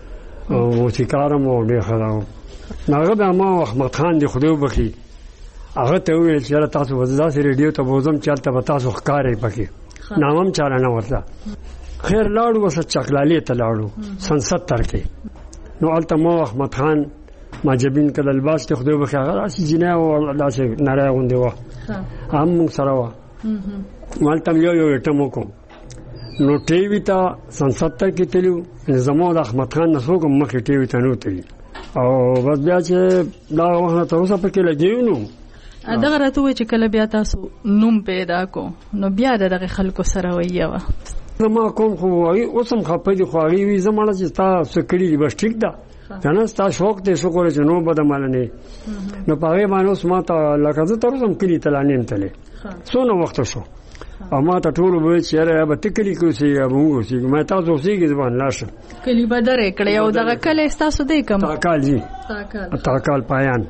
موسیقارم او ډېر خلاو. هغه به ما احمد خان دی خدای وبخي، هغه ته ویل چې تاسو وځه ریډیو ته بوزم چلته به تاسو ښکارې پکې نامم چاره نه ورته. خیر لاړو وسه چکلالي ته لاړو سن ستر کې. نو الته ما احمد خان ماجبین کله الباس ته خدای وبخي هغه راسي جنې او داسې ناره غوندې و هم سره و مالته یو یو ټمو کوم. نو ټي وي ته سن ستر کې تلو زمو د احمد خان نسو کوم مخې ټي وي ته نو تللی او بس بیا چې دا وخت تر اوسه پکې لګیو. نو دغه راته وایي چې کله بیا تاسو نوم پیدا کو نو بیا دغه خلکو سره وایي زما کوم خو اوس هم خپه دي، خو هغې وي زه مړه چې ستا څه کړي دي بس ټیک ده که نه ستا شوق دی څه کولی چې نو بدماله نه نو په هغې باندې اوس ما ته لکه زه تر اوسه هم کلي ته لا نیم تللی څونه وخته شو او ما ته ټولو به ویل چې یاره یا به ته کلي کې اوسېږي یا به موږ اوسېږو ما تاسو اوسېږي زه باندې لاړ شم. کلي به درې کړی او دغه کلی ستاسو دی کوم؟ تاکال جي تاکال پایان.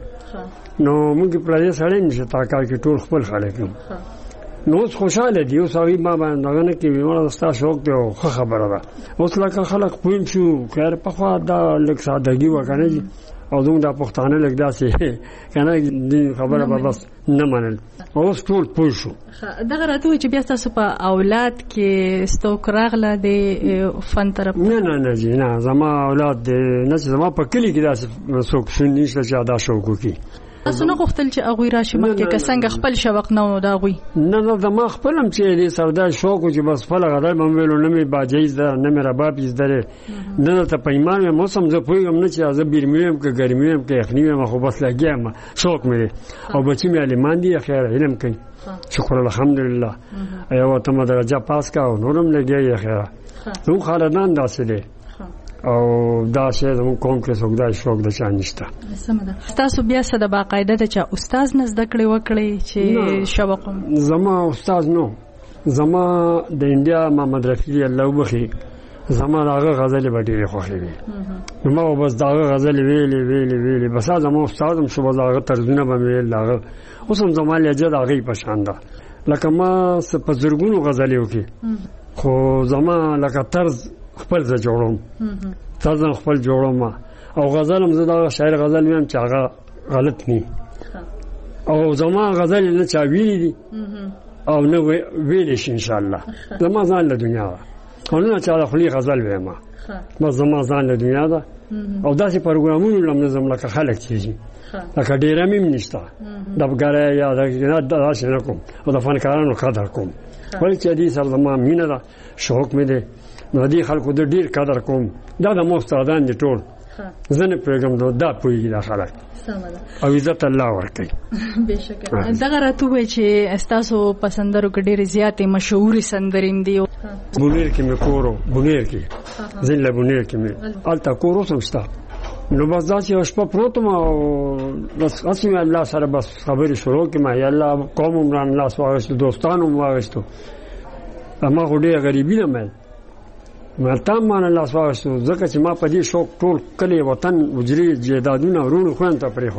نو موږ پردی سړی نشته تاکال کې ټول خپل خلک یو. نو اوس خوشحاله دي اوس هغوی ما باندې دغه نه کوي مړه ستا شوق دی او ښه خبره ده. اوس لکه خلک پوه شو خیر پخوا دا لږ سادګي وه که نه دي او زموږ دا پښتانه لږ داسې که نه دې خبره به بس نه منل. اوس ټول پوه شو. دغه راته وایي چې بیا ستاسو په اولاد کې ستوک راغله د فن طرف؟ نه نه نه جي نه زما اولاد دی نه چې زما په کلي کې داسې څوک شون نشته چې دا شوق وکړي. تاسو نه غوښتل چې هغوی راشي مخکې که څنګه خپل شوق نه و د هغوی؟ نه نه زما خپل هم چې دې سره دا شوق و چې بس خپله غزل به مې ویلو نه مې باجۍ زده نه مې رباب زده دی نه درته په ایمان مې موسم زه پوهېږم نه چې زه بیرمي یم که ګرمي یم که یخني یم خو بس لګیا یم شوق مې دی او بچي مې عالمان دي خیر علم کوي شکر الحمدلله یوه تمه درجه پاس کا او نور هم لګیا یې خیره زموږ خاندان داسې دی او دا شی زموږ قوم کې څوک دا شوق د چا نشته. سمه ده. ستاسو بیا څه د باقاعده د چا استاد نه زده کړې وکړئ چې شوق هم؟ زما استاد نو زما د انډیا محمد رفیع الله وبخي زما د هغه غزلې به ډېرې خوښې وي نو ما بس د هغه غزلې ویلې ویلې ویلې بس زما استاد هم شو بس د هغه طرزونه به مې ویل د هغه اوس هم زما لهجه د هغې په شان ده لکه ما په زرګونو غزلې وکړي خو زما لکه طرز خپل ز جوړوم طرز خپل جوړوم او غزل هم زه دا شاعر غزل ویم چې هغه غلط نه او زما غزل نه چا ویلي دي او نه ویلې شي ان شاء الله زما ځان له دنیا او نه چا خپل غزل ویم ما زما ځان له دنیا ده او داسې پروګرامونه لمنظم لکه خلک چیږي لکه ډیره مې نشته د بګاره یا د داسې نه کوم او د فنکارانو قدر کوم ولې چې دې سره زما مینه ده شوق مې ده نو دې خلکو د ډیر قدر کوم دا د مستعدان دي ټول زنه پیغام دا پوي دا خلک او عزت الله ورکړي بهشکه دا راته وای چې استاسو پسندرو کې ډېر زیاتې مشهور سندریم دي بونیر کې مې کورو بونیر کې زین له بونیر کې مې التا کورو سمستا نو بس دا چې شپه پروتم او بس اسمه الله سره بس خبرې شروع کې ما یا الله قوم عمران الله سواغشت دوستانو واغشتو اما خو ډېر غریبی نه مې مرتام مان الله سواغشتو ځکه چې ما په دې شوق ټول کلی وطن وجري جیدادونه ورونو خوان ته پرې خو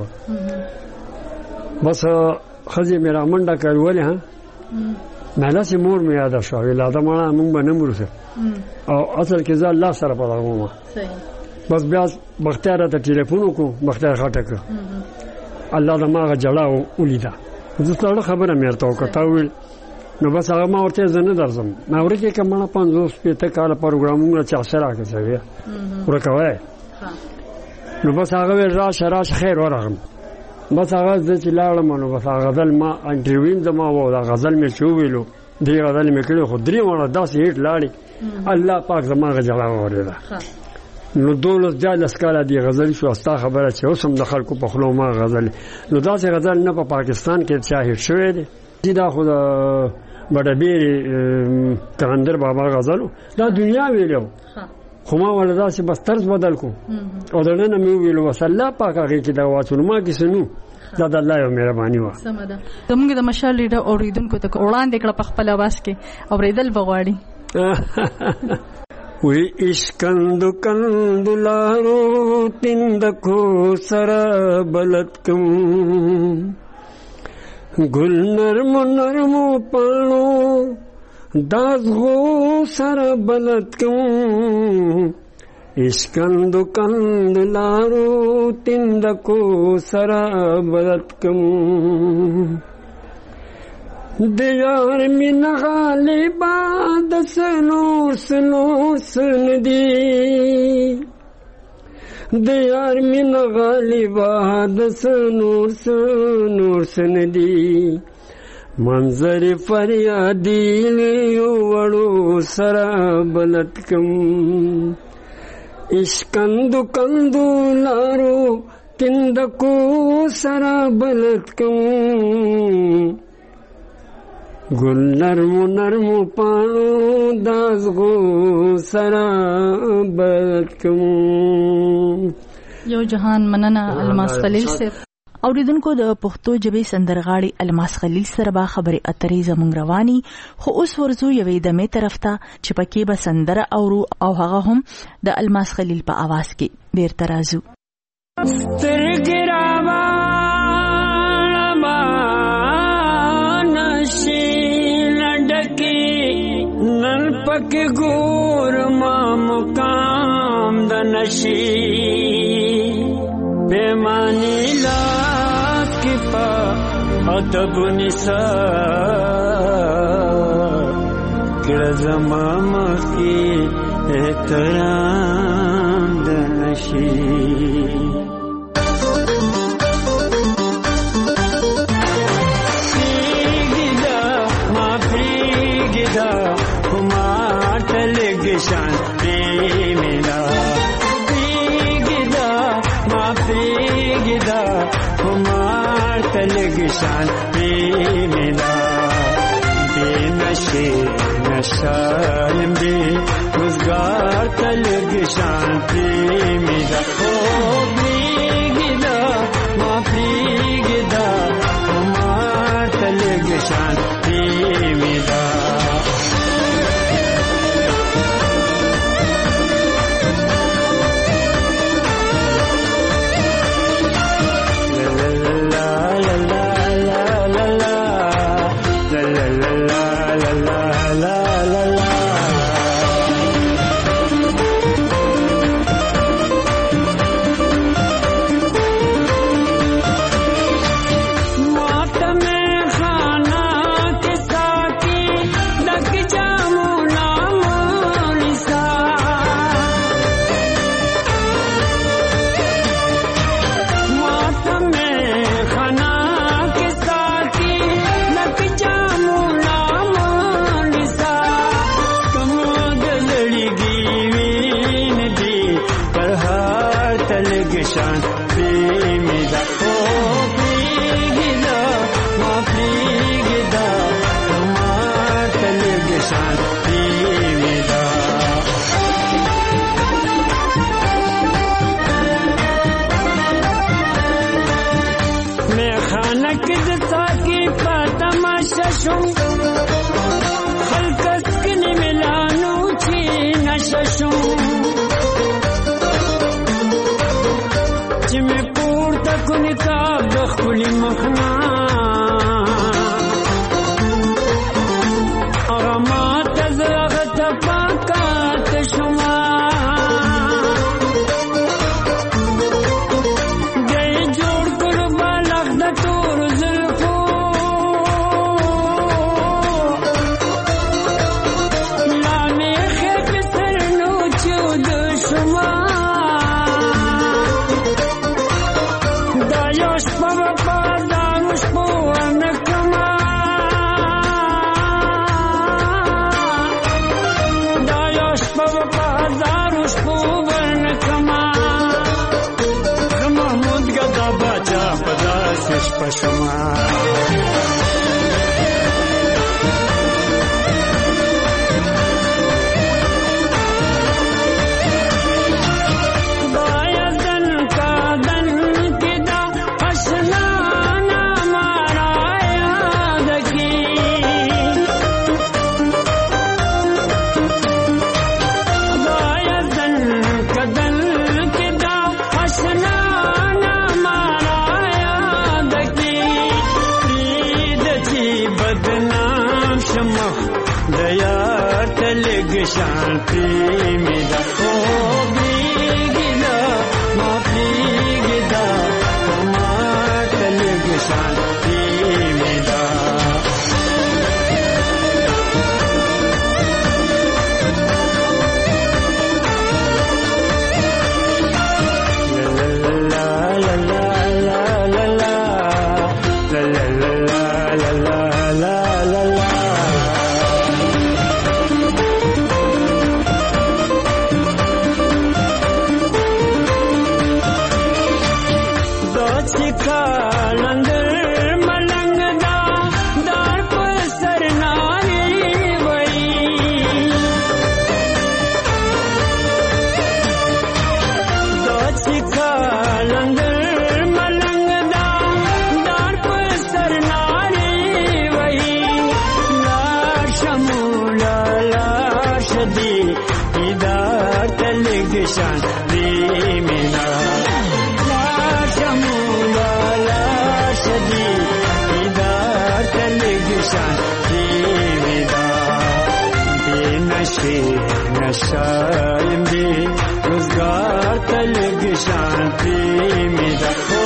بس خځې مې را منډه کړولې ها مالا سي مور مې یاد شو ولاده ما مونږ باندې مرسه او اصل کې ځا الله سره په لغومه صحیح بس بیا بختیار ته ټلیفون کو بختیار خټک الله دماغه جړاو ولیدا زه ټول خبره مې ورته وکړه ویل نو بس هغه ما ورته زنه درځم ما ورته کومه پنځوس پته کال پروګرامونه چا سره راکړی ورکوي نو بس هغه راش راش خیر ورغم بس هغه د چلاړم نو بس هغه غزل ما انټرویو زما و دا غزل مې شو ویلو دی غزل مې کړو خو درې وړه داسې هیټ لاړی الله پاک زما غجلا وریدا نو دولس جالس کاله دی غزل شو استا خبره چې اوس هم د خلکو په خلو ما غزل نو داسې غزل نه په پا پاکستان کې شاهد شوی دی دا خو بډبيري تغندر بابا غزلو دا دنیا ویلو خو ما ولدا چې بس طرز بدل کو او دنه مې ویلو وصلی پاک هغه کې دا واچو ما کې سنو دا د الله یو مهرباني و سمدا زموږ د مشال لیډر اوریدونکو ته وړاندې کړه په خپل आवाज کې اوریدل بغواړي وی اشکند کند لارو تندکو سرا بلتکم گل نرم نرم پانو دازغو سر بلد کم اشکند کند لارو تندکو سر بلد کم دیار من غالبا دسنو سنو سن دی دیار من غالبا دس نور سنور سندی منظر فریادی لیو وڑو سرا بلد کم اشکندو کندو لارو تندکو سرا بلد کم گل نرمو نرمو پانو دازغو سرا بلکم یو جهان مننه الماس خلیل سے اوریدونکو د پښتو ژبې سندرغاړي الماس خلیل سره به خبرې اترې زموږ رواني خو اوس ورزو یوې د می طرف ته چې پکې به سندره اورو او هغه هم د الماس خلیل په आवाज کې ډیر ترازو سترګراوا پک گور ما مقام د نشی پیمانی لاس کی پا ادب نسا کړه زما مخی احترام د نشی شانتی میرا پیگدا ما پیگدا کمار تلگ شانتی میرا بے نشے نشالم بے روزگار تلگ شانتی میرا او پیگدا ما پیگدا کمار تلگ شانتی میرا شم خلق اسکنی ملانو چی نششم چی می پورتا کنی تاب دخلی مخنا اغمات زرغت پاکات شما گئی جوڑ کر بالغ دا تور زلفو لانے خیب سرنو چود شما دا یوش پا پا دانوش پو انکما دا یوش پا پا دانوش پو انکما محمود گدا باچا پدا سش پشما शांति मेरा ओ भीगिदा मा भीगिदा मातल शांति मेरा ला ला ला ला ला ला ला ला ला ला ला ला लंगर मलंग दा दार पर सरनारी वही दो छिका लंगर मलंग दा दार पर सरनारी वही लार शमूला लार शदी इदार तलग शांति मिला नशायम दे रोजगार तलग शांति मेरा हो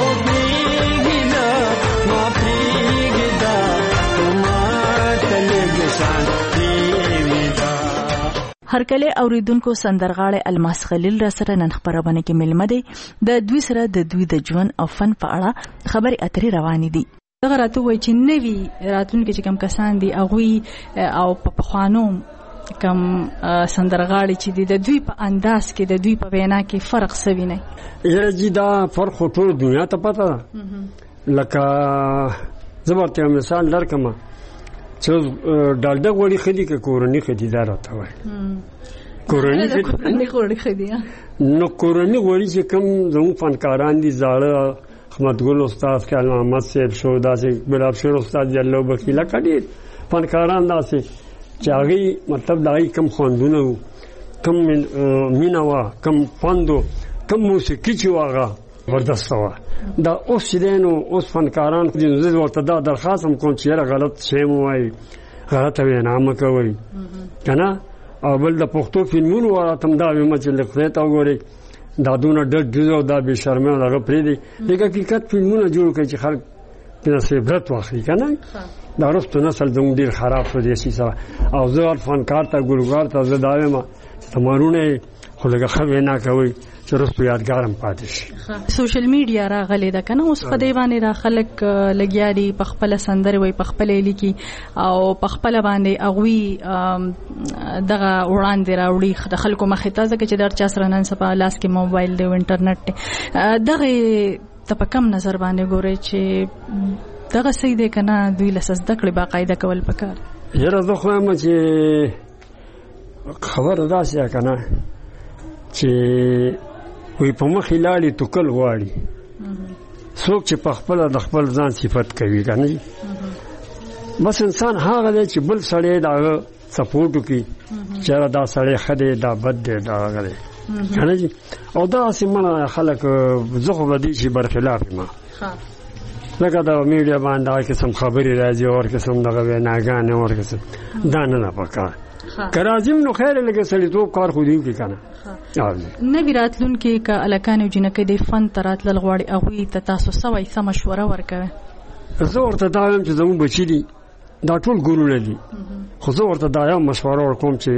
भीगिदा मा भीगिदा तुम्हार तलग शांति मेरा هرکله اوریدونکو سندرغاړي الماس خلیل را سره نن خبرونه کې ملمه دي د دوی سره د دوی د ژوند او فن په اړه خبري اترې روانې دي. دغه راته وایي چې نوی راتلونکي چې کم کسان دي اغوي او په پخوانو کم سندرغاړي چې د دوی په انداز کې د دوی په وینا کې فرق سوي نه. یره جی دا فرق ټول دنیا ته پته ده. لکه زبرته مثال درکمه چې ډالډه غوړي خدي کې کورنۍ خديدار راته وای. کورنۍ غوړي خدي نو کورنۍ غوړي چې کم زمو فنکاران دي زاړه احمد ګل استاد کال محمد صاحب شو داسې ګلاب شیر استاد جلو بکیلا کډیر فنکاران داسې چاغي مطلب دای کم خوندونه کم مینوا کم فندو کم موسیقي چې واغه ورته وا دا اوس دینو اوس فنکاران دي زه ورته دا درخواست هم کوم چې غلط شی مو وای غلط وینا م کوي کنه او بل د پښتو فلمونو ورته دا ویم چې لخته تا وګوري دا دونه ډډ جوړ دا به شرمه هغه پری دي دغه حقیقت فلمونه جوړ کړي چې خلک په عبرت واخلي کنه دا وروسته نسل زموږ ډیر خراب شو دي سیسه او زه فنکار ته ګلګار ته زه دا وایم تمرونه خو لږه خو نه کوي چې وروسته یادګارم پاتې شي. سوشل میډیا راغلی دا کنه اوس په دی باندې را خلک لګیا دي په خپل سندره وي په خپل لیکي او په خپل باندې اغوي دغه وړاندې راوړي د خلکو مخې ته ځکه چې در چا سره نن سبا لاس کې موبایل دی او انټرنیټ دغه ته په کم نظر باندې ګوري چې دغه صحیح دی کنه دوی لسز دکړي باقاعده کول پکار. یره زه خو هم چې خبر داسې کنه چې وي په مخ لاړې توکل غواړي څوک چې په خپل د خپل ځان صفت کوي کنه بس انسان هغه دی چې بل سړی دا سپورټ کوي چې دا سړی خدای دا بد دی دا غلي کنه جی او دا سیمه خلک زه خو بدی چې برخلاف ما لکه دا میډیا باندې قسم خبري راځي او قسم دغه ویناګان او قسم دا نه نه پکا کرازم نو خیر لکه سړی تو کار خو دی کی کنه نبی راتلون کې ک الکان او جنکې د فن ترات لغواړي او ته تاسو سوي سم مشوره ورکوي زه ورته دا وایم چې زموږ بچی دي دا ټول ګورونه دي خو زه ورته دا یم مشوره ورکوم چې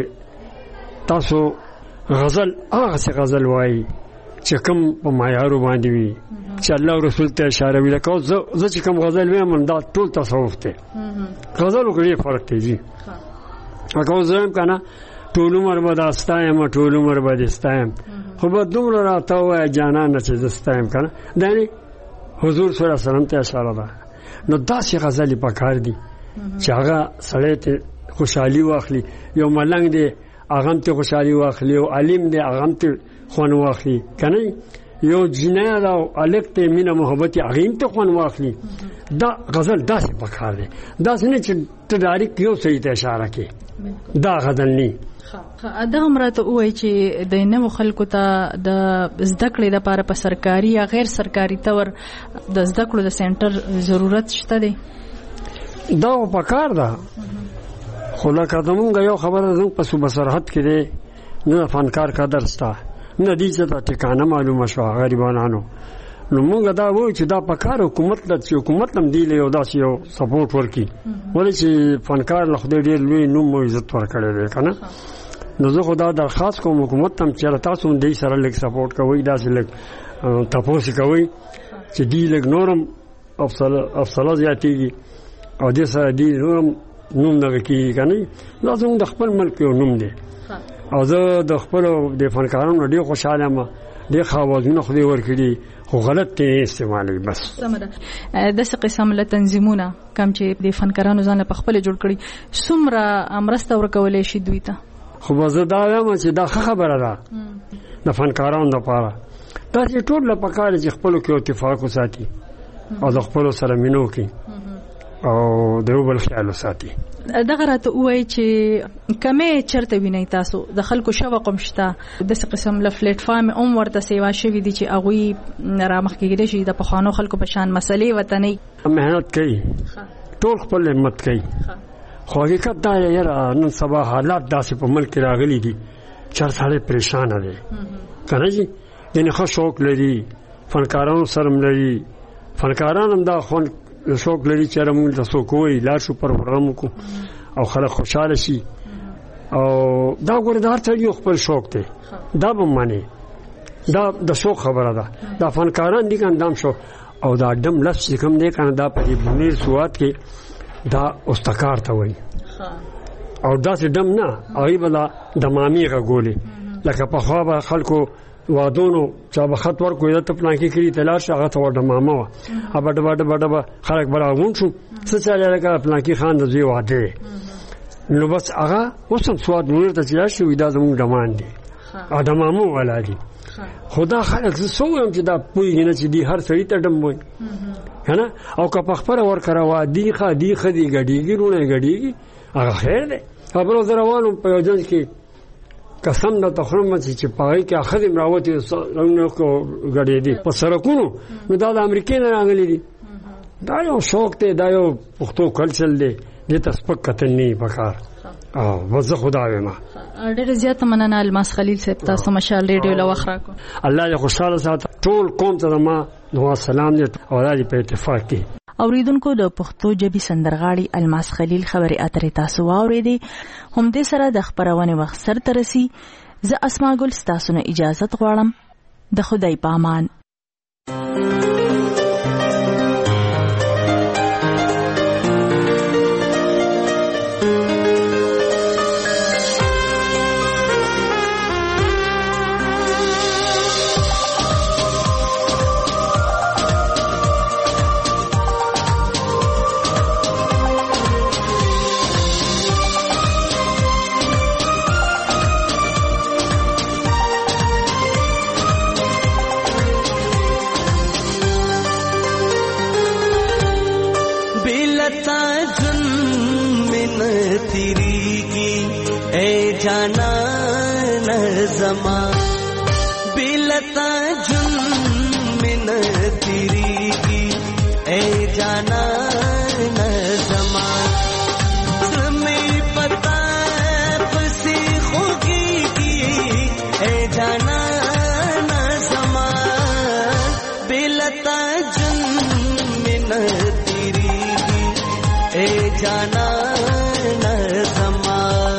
تاسو غزل هغه څه غزل وایي چې کوم په معیارو باندې وي چې الله رسول ته اشاره وی لکه زه چې کوم غزل وایم دا ټول تصوف ته غزل کې فرق دی هغه زم کنه ټول عمر به داستایم ټول عمر به داستایم خو به دومره راته وای جانان چې داستایم کنه دانی حضور صلی الله علیه وسلم ته اشاره ده نو داسې غزل په کار دي چې هغه سړی ته خوشحالي واخلي یو ملنګ دی هغه ته خوشحالي واخلي او عالم دی هغه ته خوان واخلي کنه یو جنایت او الکته مینه محبت هغه ته خوان واخلي دا غزل داسې په کار دي داسې نه چې ته ډایرکټ یو صحیح ته اشاره کوي دا غزل نه دا امراته وای چې د نوو خلکو ته د زده کړې لپاره په سرکاري یا غیر سرکاري تور د زده کړو د سنټر ضرورت شته دی دا په کار ده خو لکه زمونږ یو خبره زموږ په صوبه سرحد کې دی نه فنکار قدر شته نه دي چې دا ټکانه معلومه شوه غریبانانو نو موږ دا وایو چې دا په کار حکومت له چې حکومت هم دی له یو داسې یو سپورټ ورکړي ولې چې فنکار له خدای ډېر لوی نوم او عزت ورکړی دی که نه نو زه خو دا درخواست کوم حکومت ته هم چې تاسو هم دې سره لږ سپورټ کوئ داسې لږ تپوس کوئ چې دې لږ نور هم افضله زیاتېږي او دې سره دې نور هم نوم دغه کېږي که نه دا زموږ د خپل ملک یو نوم دی او زه د خپلو د فنکارانو ډېر خوشحاله یم ډېر ښه اوازونه خدای ورکړي خو غلط ته استعمالوي بس سمه ده داسې قسم له تنظیمونه کوم چې د فنکارانو ځان په خپل جوړ کړي څومره مرسته ورکولی شي دوی ته خو به زه دا وایم چې دا ښه خبره ده د فنکارانو دپاره داسې ټول له پکار چې خپلو کې اتفاق وساتي او د خپلو سره مینه وکړي او د یو بل خیال وساتي دغه راته وایي چې کمې چرته وینئ تاسو د خلکو شوق هم شته داسې قسم له پلیټ فارم هم ورته سیوا شوي دي چې هغوی رامخکې کېدای شي د پخوانو خلکو په شان مسلې وطنۍ محنت کوي ټول خپل همت کوي خو حقیقت دا یاره نن سبا حالات داسې په ملک کې راغلي دي چې هر سړی پریشانه دی که نه جي یعنې ښه شوق لري فنکارانو سره هم لري فنکاران هم دا خوند شوق لري چې موږ تاسو کوی لا شو پروګرام کو او خلک خوشاله شي او دا ګور دا ټول خپل شوق دی دا به معنی دا د شوق خبره ده دا فنکاران دي ګاندام شو او دا دم لفظ کوم دی کنه دا په بنیر سواد کې دا استکار ته وایي او دا چې دم نه هغه بلا دمامي غولي لکه په خوا به خلکو وادونو چې به خط ورکو یو ته پلان کې کړی تلاش هغه ته وډه ماما وا ابا ډبا ډبا ډبا خلک براغون شو څه چاله لکه پلان کې خان د زی واده نو بس هغه وسم سواد نور ته چې شو دا زموږ ډمان دي ادمامو ولا دي خدا خلک زه سوم چې دا پوی نه چې دی هر سړی ته ډم وای کنه او که په خبره ور کرا وا دی خا دی خدي غډیږي رونه غډیږي هغه خیر دی خبرو زروانو په یوځل کې قسم نه تخرم چې پای کې اخر امراوت رنګ کو غړې دي په سرکونو نو دا د امریکای نه راغلي دي دا یو شوق ته دا یو پښتو کلچر دی د تسپک کتل نه پکار او وزه خدای ما ډېر زیات مننه الماس خلیل صاحب تاسو مشال ریډیو له وخره کو الله دې خوشاله سات ټول قوم ته ما دعا سلام دې او دې په اتفاق کې اوریدونکو د پښتو ژبې سندرغاړي الماس خلیل خبري اترې تاسو واورېدې هم دې سره د خبرونه وخت سر ترسي زه اسماء ګل تاسو نه اجازه غواړم د خدای پامان زما بلتا جن من تیری اے جانا نہ زما سمی پتا پسی خوگی کی اے جانا نہ زما بلتا جن من تیری اے جانا نہ زما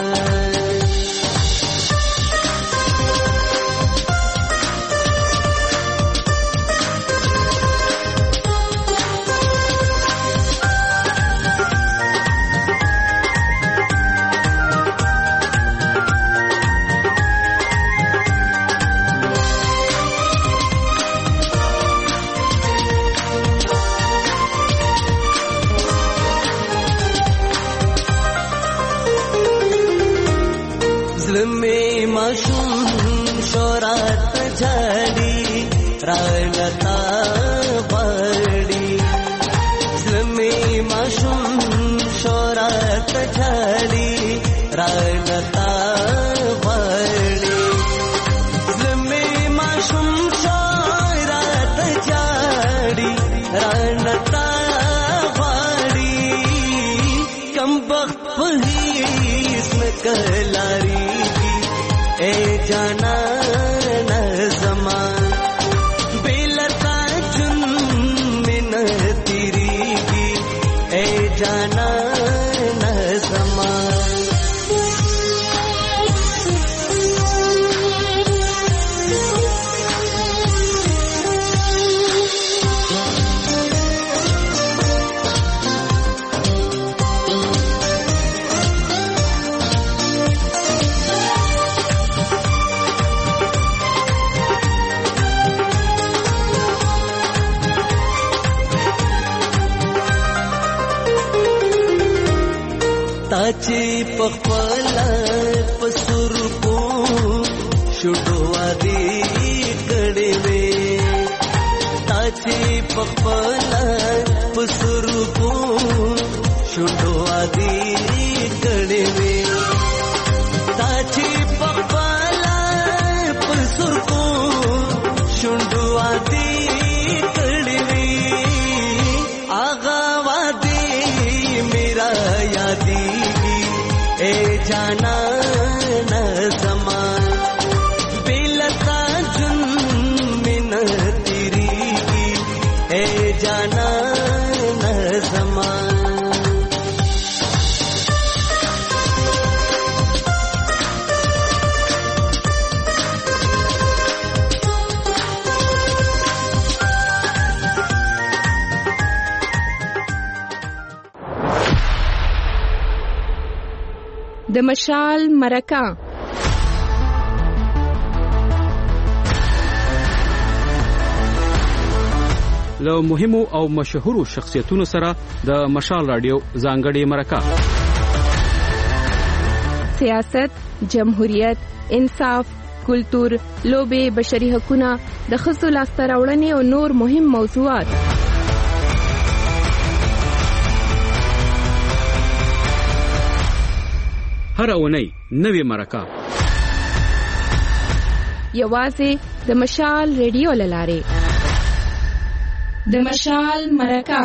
झड़ी रालता बड़ी ज़मी माशूम शोरात झड़ी रालता बड़ी ज़मी माशूम शोरात झड़ी रालता बड़ी कम वक्त ही इसमें कहलारी ए जाना ज़मान बेलता जुन मिन तेरी ए जाना न ज़मान ताची पखपला पसुर को शुडवा दी कड़वे ताची पखपला पसुर को शुडवा दी कड़वे ताची पखपला पसुर को शुडवा दी कड़वे आगावा दी मेरा यादी ए जाना न ज़मान बेलता जुन मिन तेरी ए जाना न ज़मान د مشال مرکه له مهمو او مشهورو شخصیتونو سره د مشال رادیو ځانګړي مرکه سیاست، جمهوریت، انصاف، کلتور، لوبې، بشري حقوقونه، د ښځو لاسته راوړنې او نور مهم موضوعات هر اونۍ نوې مرکه یوازې د مشال ریډیو له لارې د مشال مرکه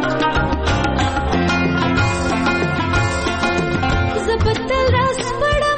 زبتل راس پڑا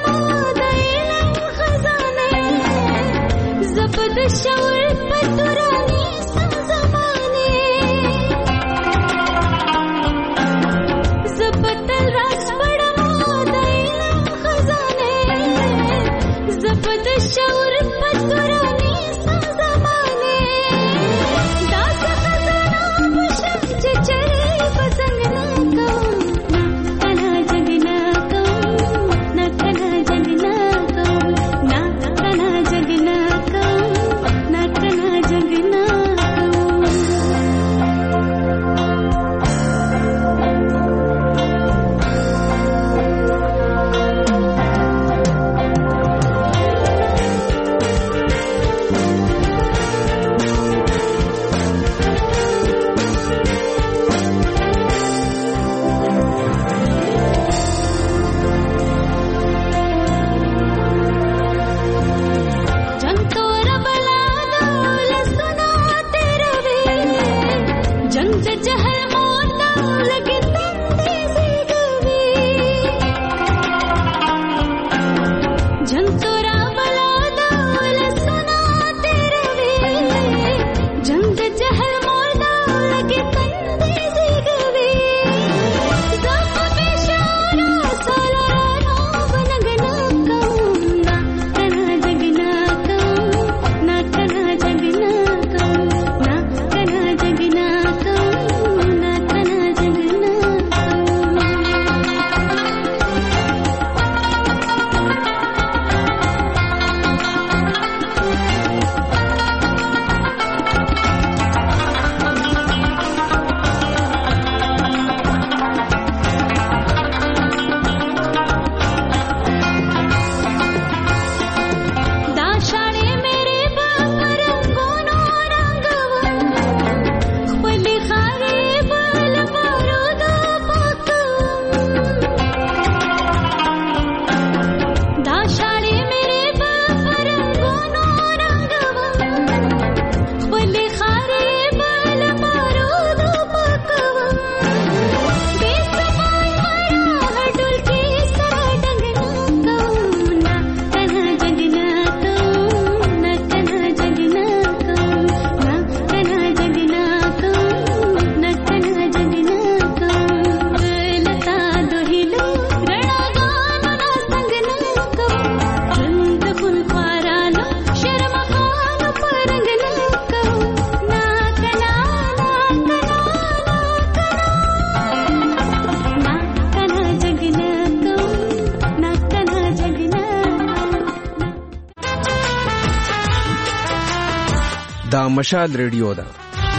دا مشال ریډیو ده.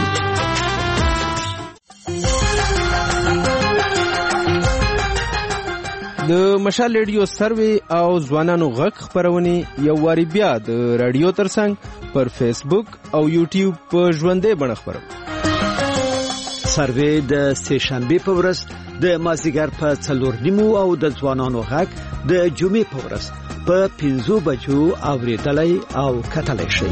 د مشال ریډیو سروي او ځوانانو غږ خبرونه یو واری بیا د رادیو ترڅنګ پر فیسبوک او یوټیوب په ژوندې بڼه خبرو. سروي د سه شنبه په ورځ د مازیګر په څلور نیمو او د ځوانانو غږ د جمعې په ورځ په پنځو بجو اوریدلای او کتلای شي.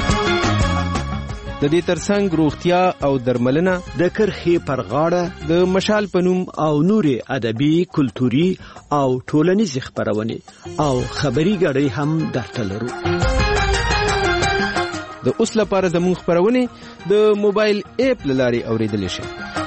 د دې ترڅنګ روغتیا او درملنه د کرخي پر غاړه د مشال پنوم او نوري ادبي کلتوري او ټولنیز خبرونه او خبري غړي هم درته لرو. د اوس لپاره زموږ خبرونه د موبایل اپ لاري اوریدل شي.